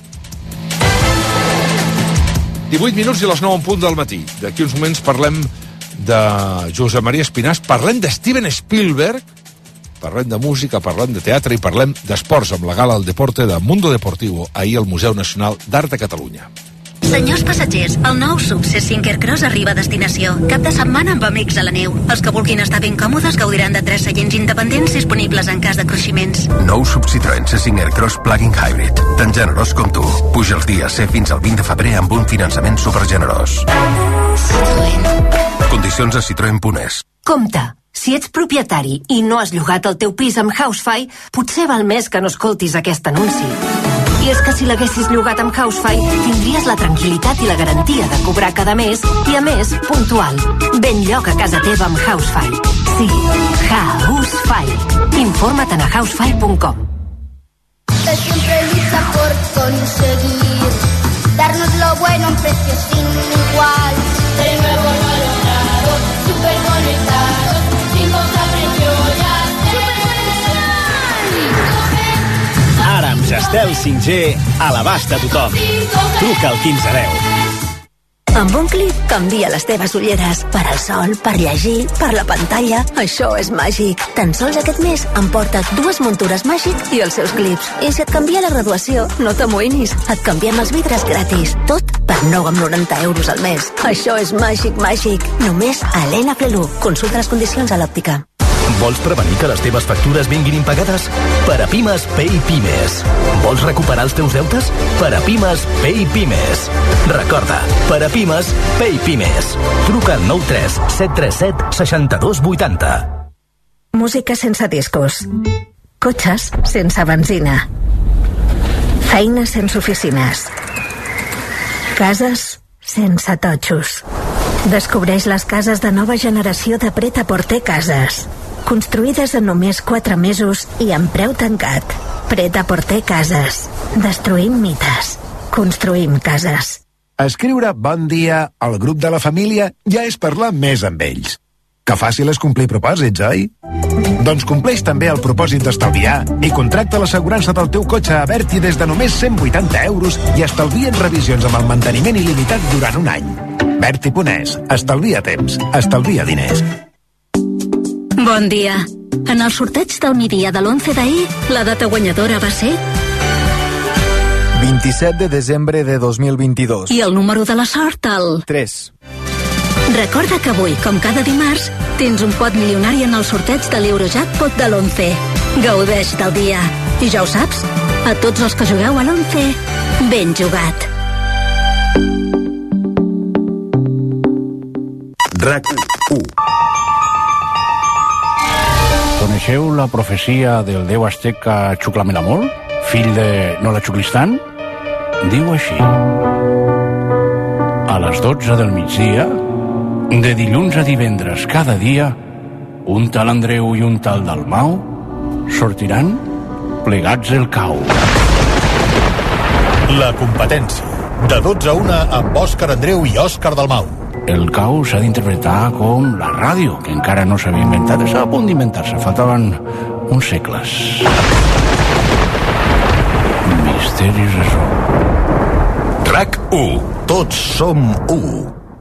18 minuts i les 9 en punt del matí. D'aquí uns moments parlem de Josep Maria Espinàs, parlem de Steven Spielberg, parlem de música, parlem de teatre i parlem d'esports amb la gala al deporte de Mundo Deportivo, ahir al Museu Nacional d'Art de Catalunya. Senyors passatgers, el nou sub C5 Cross arriba a destinació. Cap de setmana amb amics a la neu. Els que vulguin estar ben còmodes gaudiran de 3 seients independents disponibles en cas de cruiximents. Nou sub Citroën C5 Cross Plug-in Hybrid. Tan generós com tu. Puja els dies C fins al 20 de febrer amb un finançament supergenerós. Condicions a citroen.es. Compte! Si ets propietari i no has llogat el teu pis amb Housefy, potser val més que no escoltis aquest anunci. I és que si l'haguessis llogat amb Housefy, tindries la tranquil·litat i la garantia de cobrar cada mes i, a més, puntual. Ben lloc a casa teva amb Housefy. Sí, Housefy. Informa't a housefy.com. Siempre lucha por conseguir darnos lo bueno a un precio sin igual. De nuevo lo ha logrado, súper conectado, sin contraprecio ya Ara amb Gestel 5G, a l'abast de tothom. Truca al 1510. Amb un clic canvia les teves ulleres. Per al sol, per llegir, per la pantalla. Això és màgic. Tan sols aquest mes emporta't 2 muntures Màgic i els seus clips. I si et canvia la graduació, no t'amoïnis. Et canviem els vidres gratis. Tot per 9,90 € al mes. Això és màgic, màgic. Només a Elena Flelu. Consulta les condicions a l'òptica. Vols prevenir que les teves factures vinguin impagades? Parapimes Pay Pimes. Vols recuperar els teus deutes? Parapimes Pay Pimes. Recorda, Parapimes Pay Pimes. Truca al 93 737 6280. Música sense discos. Cotxes sense benzina. Feines sense oficines. Cases sense totxos. Descobreix les cases de nova generació de Pret-a-Porter Cases. Construïdes en només 4 mesos i amb preu tancat. Pret-a-Porter Cases. Destruïm mites. Construïm cases. Escriure bon dia al grup de la família ja és parlar més amb ells. Que fàcil és complir propòsits, oi? Doncs compleix també el propòsit d'estalviar i contracta l'assegurança del teu cotxe a Berti des de només 180 € i estalvien revisions amb el manteniment il·limitat durant un any. Berti.es. Estalvia temps. Estalvia diners. Bon dia. En el sorteig del migdia de l'11 d'ahir, la data guanyadora va ser 27 de desembre de 2022. i el número de la sort, el 3. Recorda que avui, com cada dimarts, tens un pot milionari en el sorteig de l'Eurojackpot de l'11. Gaudeix del dia. I ja ho saps, a tots els que jugueu a l'11, ben jugat. RAC1. Coneixeu la profecia del déu azteca Xuclamelamol, fill de Nola Xuclistan? Diu així: a les 12 del migdia, de dilluns a divendres cada dia, un tal Andreu i un tal Dalmau sortiran plegats el cau. La competència. De 12 a 1 amb Òscar Andreu i Òscar Dalmau. El cau s'ha d'interpretar com la ràdio, que encara no s'havia inventat. Estava a punt d'inventar-se, faltaven uns segles. Misteris resolts. RAC1. Tots som 1.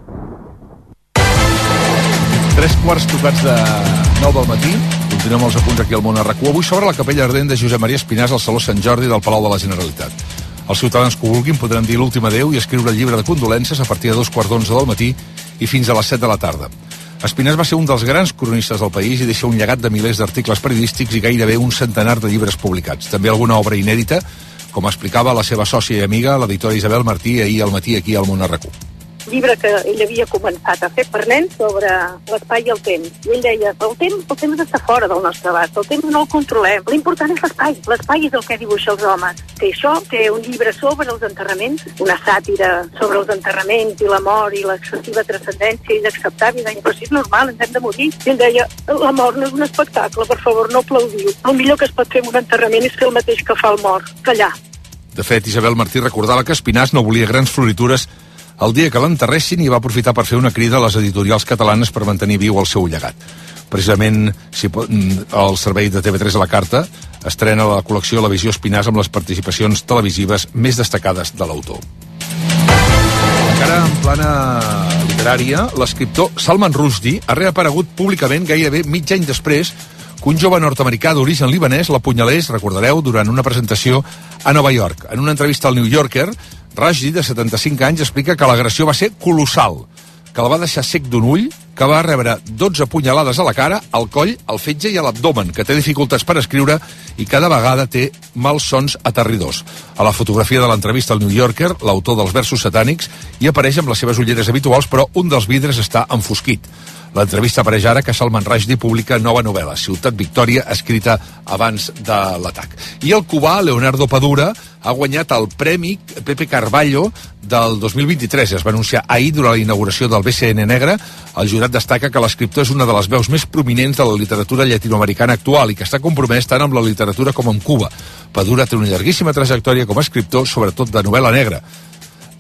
3 quarts de 9 del matí. Continuem els apunts aquí al món a RAC1. Avui s'obre la capella ardent de Josep Maria Espinàs al Saló Sant Jordi del Palau de la Generalitat. Els ciutadans que ho vulguin podran dir l'últim adeu i escriure el llibre de condolències a partir de 2:15 del matí i fins a les 7 de la tarda. Espinàs va ser un dels grans cronistes del país i deixa un llegat de milers d'articles periodístics i gairebé un centenar de llibres publicats. També alguna obra inèdita, com explicava la seva sòcia i amiga, l'editora Isabel Martí, ahir al matí aquí al món a RAC1. Llibre que ell havia començat a fer per nens sobre l'espai i el temps. I ell deia, el temps està fora del nostre abast, el temps no el controlem. L'important és l'espai. L'espai és el que dibuixa els homes. Té això, té un llibre sobre els enterraments, una sàtira sobre els enterraments i la mort i l'excessiva transcendència i d'acceptar. I deia, però si és normal, ens hem de morir. I ell deia, la mort no és un espectacle, per favor, no aplaudiu. El millor que es pot fer en un enterrament és fer el mateix que fa el mort, callar. De fet, Isabel Martí recordava que Espinàs no volia grans floritures el dia que l'enterressin i va aprofitar per fer una crida a les editorials catalanes per mantenir viu el seu llegat. Precisament el servei de TV3 a la carta estrena la col·lecció La Visió Espinàs amb les participacions televisives més destacades de l'autor. Encara en plana literària, l'escriptor Salman Rushdie ha reaparegut públicament gairebé mig any després que un jove nord-americà d'origen libanès l'apunyalés, recordareu, durant una presentació a Nova York. En una entrevista al New Yorker, Rushdie, de 75 anys, explica que l'agressió va ser colossal, que el va deixar sec d'un ull, que va rebre 12 punyalades a la cara, al coll, al fetge i a l'abdomen, que té dificultats per escriure i cada vegada té malsons aterridors. A la fotografia de l'entrevista al New Yorker, l'autor dels versos satànics hi apareix amb les seves ulleres habituals, però un dels vidres està enfosquit. L'entrevista apareix ara que Salman Rushdie publica nova novel·la, Ciutat Victòria, escrita abans de l'atac. I el cubà Leonardo Padura ha guanyat el Premi Pepe Carballo del 2023. Es va anunciar ahir durant la inauguració del BCN Negre. El jurat destaca que l'escriptor és una de les veus més prominents de la literatura llatinoamericana actual i que està compromès tant amb la literatura com amb Cuba. Padura té una llarguíssima trajectòria com a escriptor, sobretot de novel·la negra.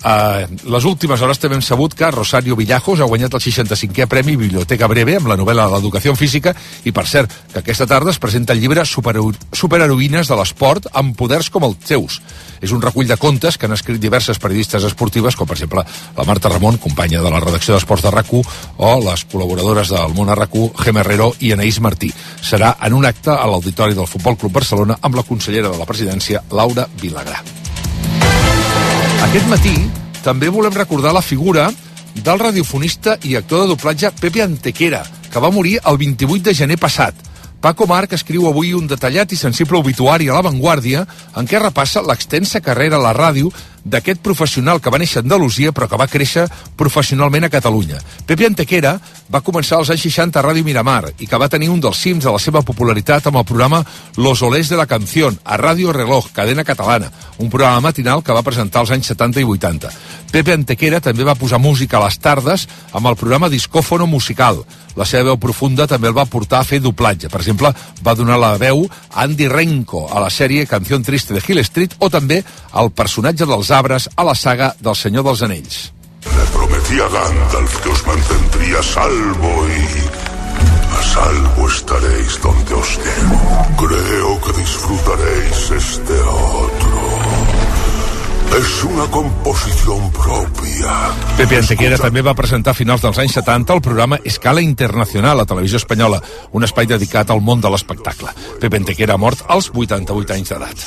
Les últimes hores també hem sabut que Rosario Villajos ha guanyat el 65è Premi Biblioteca Breve amb la novel·la L'educació física i, per cert, que aquesta tarda es presenta el llibre Superheroïnes de l'esport amb poders com els seus. És un recull de contes que han escrit diverses periodistes esportives, com per exemple la Marta Ramon, companya de la redacció d'Esports de RAC1, o les col·laboradores del Món a RAC1, Gemma Herrero i Anaïs Martí. Serà en un acte a l'Auditori del Futbol Club Barcelona amb la consellera de la presidència, Laura Vilagrà. Aquest matí també volem recordar la figura del radiofonista i actor de doblatge Pepe Antequera, que va morir el 28 de gener passat. Paco Marc escriu avui un detallat i sensible obituari a La Vanguardia en què repassa l'extensa carrera a la ràdio d'aquest professional que va néixer a Andalusia però que va créixer professionalment a Catalunya. Pepe Antequera va començar als anys 60 a Ràdio Miramar i que va tenir un dels cims de la seva popularitat amb el programa Los Olés de la Canción a Ràdio Reloj, cadena catalana, un programa matinal que va presentar als anys 70 i 80. Pepe Antequera també va posar música a les tardes amb el programa Discófono Musical. La seva veu profunda també el va portar a fer doblatge. Per exemple, va donar la veu a Andy Renko a la sèrie Canción Triste de Hill Street o també al personatge dels arbres a la saga del Senyor dels Anells. Le prometí a Gandalf que os mantendría a salvo y a salvo estaréis donde os llevo. Creo que disfrutaréis este otro. És una composició pròpia. Pepe Antequera també va presentar a finals dels anys 70 el programa Escala Internacional a Televisió Espanyola, un espai dedicat al món de l'espectacle. Pepe Antequera ha mort als 88 anys d'edat.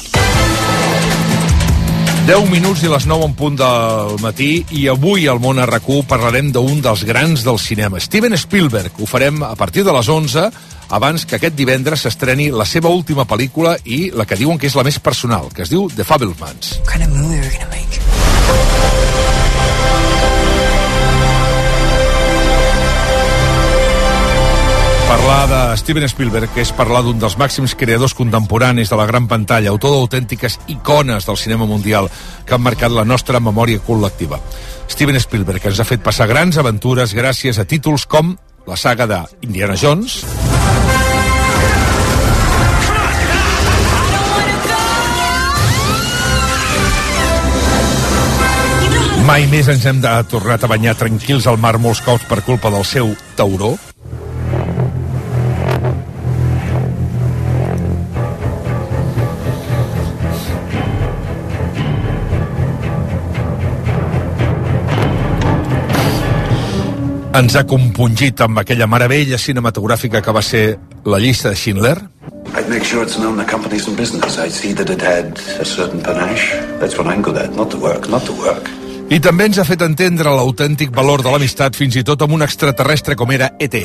10 minuts i les 9 en punt del matí i avui al Món a RAC1 parlarem d'un dels grans del cinema, Steven Spielberg. Ho farem a partir de les 11 abans que aquest divendres s'estreni la seva última pel·lícula i la que diuen que és la més personal, que es diu The Fabelmans. What kind of movie are we gonna make? Parlar de Steven Spielberg és parlar d'un dels màxims creadors contemporanis de la gran pantalla, autor d'autèntiques icones del cinema mundial que han marcat la nostra memòria col·lectiva. Steven Spielberg ens ha fet passar grans aventures gràcies a títols com la saga de Indiana Jones, mai més ens hem de tornar a banyar tranquils al mar molts cops per culpa del seu tauró, ens ha compungit amb aquella meravella cinematogràfica que va ser La llista de Schindler. I'd make sure it's known the company's in business. I'd see that it had a certain panache. That's what I'm good at, not the work, not the work. I també ens ha fet entendre l'autèntic valor de l'amistat fins i tot amb un extraterrestre com era E.T.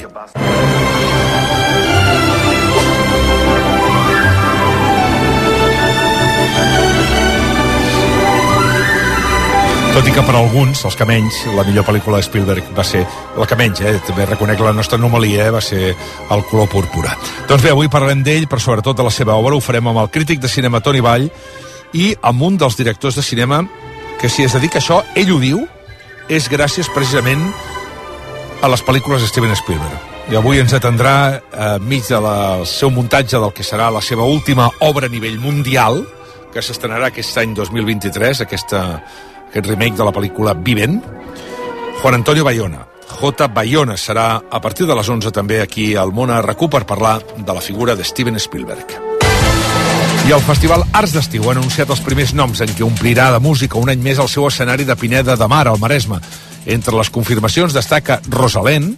Tot i que per alguns, els que menys, la millor pel·lícula de Spielberg va ser, la que menys, també reconec la nostra anomalia, va ser El color púrpura. Doncs bé, avui parlarem d'ell, però sobretot de la seva obra, ho farem amb el crític de cinema Toni Vall i amb un dels directors de cinema que si es dedica a això, ell ho diu, és gràcies precisament a les pel·lícules de Steven Spielberg. I avui ens atendrà enmig del seu muntatge del que serà la seva última obra a nivell mundial, que s'estrenarà aquest any 2023, aquest remake de la pel·lícula Viven, Juan Antonio Bayona. J. Bayona serà a partir de les 11 també aquí al Món a RAC1 per parlar de la figura de Steven Spielberg. I el Festival Arts d'Estiu ha anunciat els primers noms en què omplirà de música un any més el seu escenari de Pineda de Mar, al Maresme. Entre les confirmacions destaca Rosalén,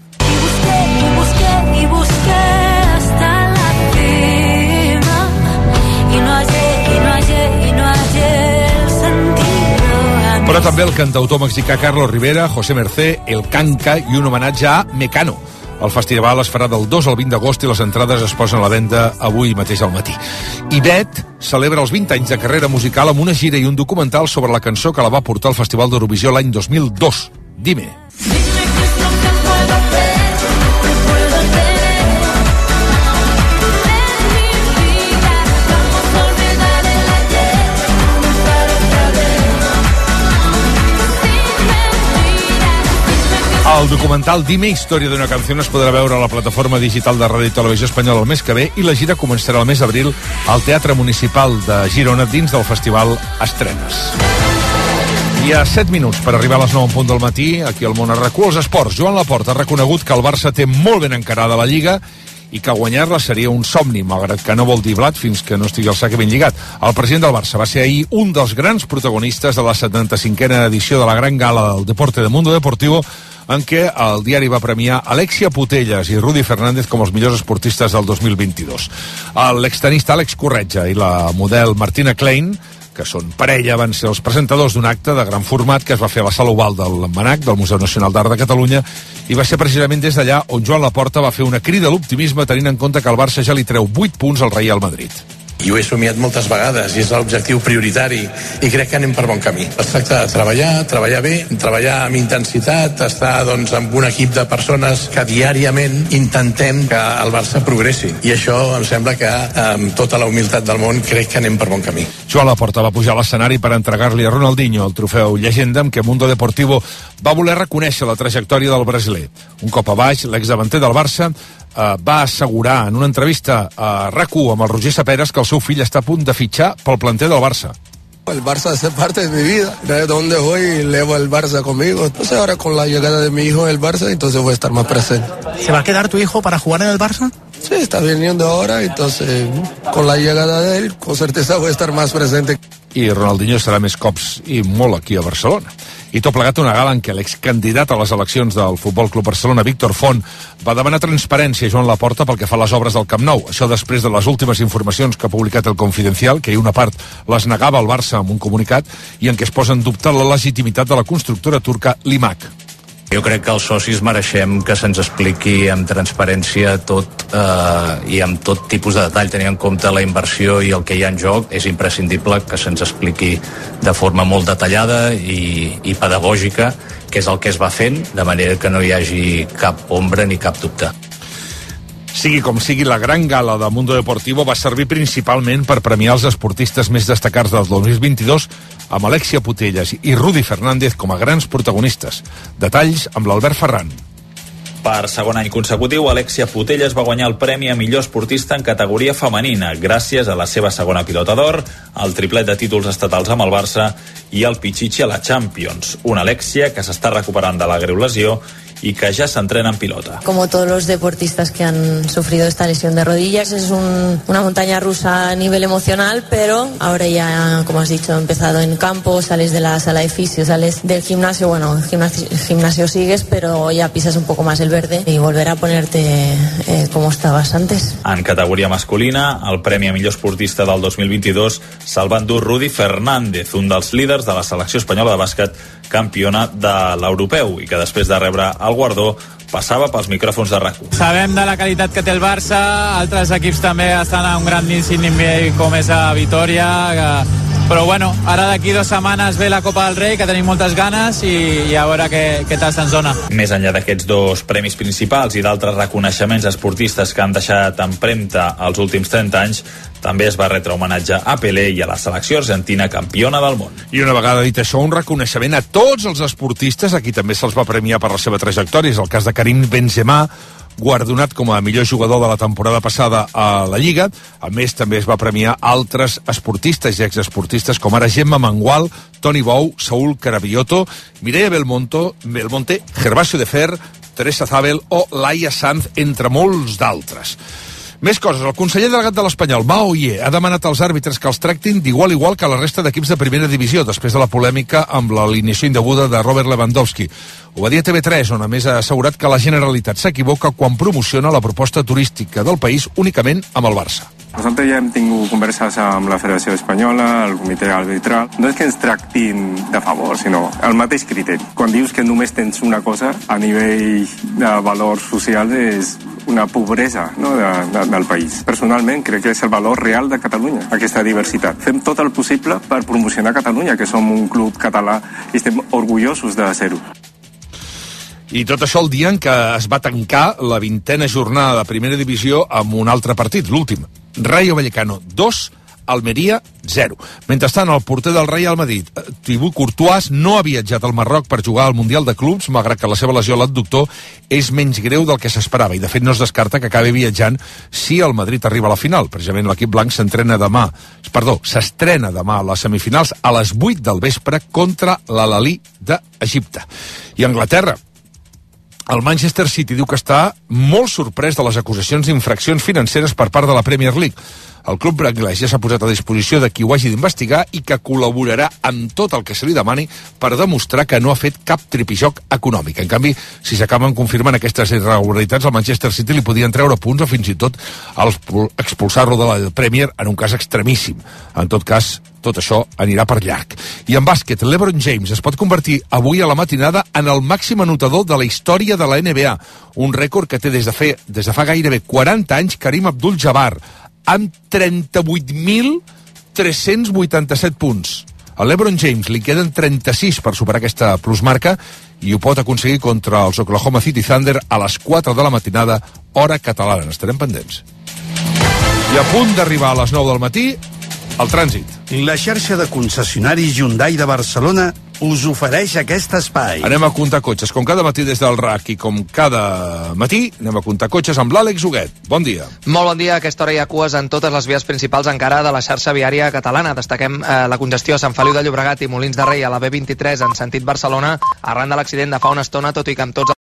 Y busqué hasta la cima y no hallé el sentido. però també el cantautor mexicà Carlos Rivera, José Mercé, El Canca i un homenatge a Mecano. El festival es farà del 2 al 20 d'agost i les entrades es posen a la venda avui mateix al matí. I Bet celebra els 20 anys de carrera musical amb una gira i un documental sobre la cançó que la va portar al Festival d'Eurovisió l'any 2002. Dime. El documental Dime, història d'una canció es podrà veure a la plataforma digital de Ràdio i Televisió Espanyola el mes que ve i la gira començarà el mes d'abril al Teatre Municipal de Girona dins del Festival Estrenes. Hi ha 7 minuts per arribar a les 9 en punt del matí, aquí al Món RQ, els esports. Joan Laporta ha reconegut que el Barça té molt ben encarada la Lliga i que guanyar-la seria un somni, malgrat que no vol dir blat fins que no estigui el sac ben lligat. El president del Barça va ser ahir un dels grans protagonistes de la 75a edició de la gran gala del Deporte de Mundo Deportivo, en què el diari va premiar Alexia Putellas i Rudi Fernández com els millors esportistes del 2022. L'extenista Àlex Corretja i la model Martina Klein, que són parella, van ser els presentadors d'un acte de gran format que es va fer a la Sala Oval del MNAC, del Museu Nacional d'Art de Catalunya, i va ser precisament des d'allà on Joan Laporta va fer una crida a l'optimisme tenint en compte que el Barça ja li treu 8 punts al Real Madrid. I ho he somiat moltes vegades i és l'objectiu prioritari i crec que anem per bon camí. Es tracta de treballar bé, treballar amb intensitat, estar amb un equip de persones que diàriament intentem que el Barça progressi. I això em sembla que amb tota la humilitat del món crec que anem per bon camí. Joan Laporta va pujar a l'escenari per entregar-li a Ronaldinho el trofeu Llegenda, amb què Mundo Deportivo va voler reconèixer la trajectòria del brasiler. Un cop a baix, l'exdavanter del Barça va assegurar en una entrevista a RAC1 amb el Roger Saperas que el seu fill està a punt de fitxar pel planter del Barça. El Barça hace parte de mi vida. De donde voy, llevo el Barça conmigo. Entonces ahora con la llegada de mi hijo en el Barça, entonces voy a estar más presente. ¿Se va a quedar tu hijo para jugar en el Barça? Sí, está viniendo ahora, entonces con la llegada de él, con certeza voy a estar más presente. I Ronaldinho serà més cops i molt aquí a Barcelona. I tot plegat una gala en què l'excandidat a les eleccions del Futbol Club Barcelona, Víctor Font, va demanar transparència a Joan Laporta pel que fa a les obres del Camp Nou. Això després de les últimes informacions que ha publicat el Confidencial, que una part les negava al Barça amb un comunicat, i en què es posa en dubte la legitimitat de la constructora turca Limak. Jo crec que els socis mereixem que se'ns expliqui amb transparència tot i amb tot tipus de detall, tenint en compte la inversió i el que hi ha en joc. És imprescindible que se'ns expliqui de forma molt detallada i pedagògica què és el que es va fent, de manera que no hi hagi cap ombra ni cap dubte. Sigui com sigui, la gran gala de Mundo Deportivo va servir principalment per premiar els esportistes més destacats del 2022, amb Alexia Putellas i Rudi Fernández com a grans protagonistes. Detalls amb l'Albert Ferran. Per segon any consecutiu, Alexia Putellas va guanyar el premi a millor esportista en categoria femenina, gràcies a la seva segona pilota d'or, el triplet de títols estatals amb el Barça i el Pichichi a la Champions. Una Alexia que s'està recuperant de la greu lesió y que ya se entrena en pilota. Como todos los deportistas que han sufrido esta lesión de rodillas, es una montaña rusa a nivel emocional, pero ahora ya, como has dicho, he empezado en campo, sales de la sala de fisio, sales del gimnasio, bueno, gimnasio sigues, pero ya pisas un poco más el verde y volver a ponerte como estabas antes. En categoria masculina, el premi a millor esportista del 2022 se'l va endur Rudi Fernández, un dels líders de la selecció espanyola de bàsquet, campiona de l'europeu, i que després de rebre el guardó passava pels micròfons de RAC1. Sabem de la qualitat que té el Barça, altres equips també estan a un grandíssim nivell com és a Vitoria, però bueno, ara d'aquí 2 setmanes ve la Copa del Rei, que tenim moltes ganes, i a veure què tal se'ns dona. Més enllà d'aquests 2 premis principals i d'altres reconeixements esportistes que han deixat empremta els últims 30 anys, també es va retre homenatge a Pelé i a la selecció argentina campiona del món. I una vegada dit això, un reconeixement a tots els esportistes a qui també se'ls va premiar per la seva trajectòria. És el cas de Karim Benzema, guardonat com a millor jugador de la temporada passada a la Lliga. A més, també es va premiar altres esportistes i exesportistes com ara Gemma Mangual, Toni Bou, Saúl Carabiotto, Mireia Belmonte, Gervasio de Fer, Teresa Zabel o Laia Sanz, entre molts d'altres. Més coses. El conseller delegat de l'Espanyol, Mao Ye, ha demanat als àrbitres que els tractin d'igual a igual que la resta d'equips de primera divisió, després de la polèmica amb l'alineació indeguda de Robert Lewandowski. Ho va dir a TV3, on a més ha assegurat que la Generalitat s'equivoca quan promociona la proposta turística del país únicament amb el Barça. Nosaltres ja hem tingut converses amb la Federació Espanyola, el comitè arbitral. No és que ens tractin de favor, sinó el mateix criteri. Quan dius que només tens una cosa, a nivell de valors socials és una pobresa, no, del país. Personalment crec que és el valor real de Catalunya, aquesta diversitat. Fem tot el possible per promocionar Catalunya, que som un club català i estem orgullosos de ser-ho. I tot això el dia en què es va tancar la 20a jornada de primera divisió amb un altre partit, l'últim. Rayo Vallecano 2, Almeria 0. Mentrestant, el porter del Real Madrid, Thibaut Courtois, no ha viatjat al Marroc per jugar al Mundial de Clubs, malgrat que la seva lesió a l'adductor és menys greu del que s'esperava, i de fet no es descarta que acabi viatjant si el Madrid arriba a la final. Precisament l'equip blanc s'estrena demà a les semifinals a les 8 del vespre contra l'Al-Ahly d'Egipte. I Anglaterra, el Manchester City diu que està molt sorprès de les acusacions d'infraccions financeres per part de la Premier League. El club anglès ja s'ha posat a disposició de qui ho hagi d'investigar i que col·laborarà amb tot el que se li demani per demostrar que no ha fet cap tripijoc econòmic. En canvi, si s'acaben confirmant aquestes irregularitats, al Manchester City li podien treure punts o fins i tot expulsar-lo de la Premier en un cas extremíssim. En tot cas, tot això anirà per llarg. I en bàsquet, LeBron James es pot convertir avui a la matinada en el màxim anotador de la història de la NBA, un rècord que té des de fa gairebé 40 anys Karim Abdul-Jabbar, amb 38.387 punts. A LeBron James li queden 36 per superar aquesta plusmarca i ho pot aconseguir contra els Oklahoma City Thunder a les 4 de la matinada, hora catalana. Estarem pendents. I a punt d'arribar a les 9 del matí, el trànsit. La xarxa de concessionaris Hyundai de Barcelona us ofereix aquest espai. Anem a comptar cotxes, com cada matí des del RAC i com cada matí anem a comptar cotxes amb l'Àlex Huguet. Bon dia. Molt bon dia. A aquesta hora hi ha cues en totes les vies principals encara de la xarxa viària catalana. Destaquem la congestió a Sant Feliu de Llobregat i Molins de Rei a la B23 en sentit Barcelona arran de l'accident de fa una estona, tot i que amb tots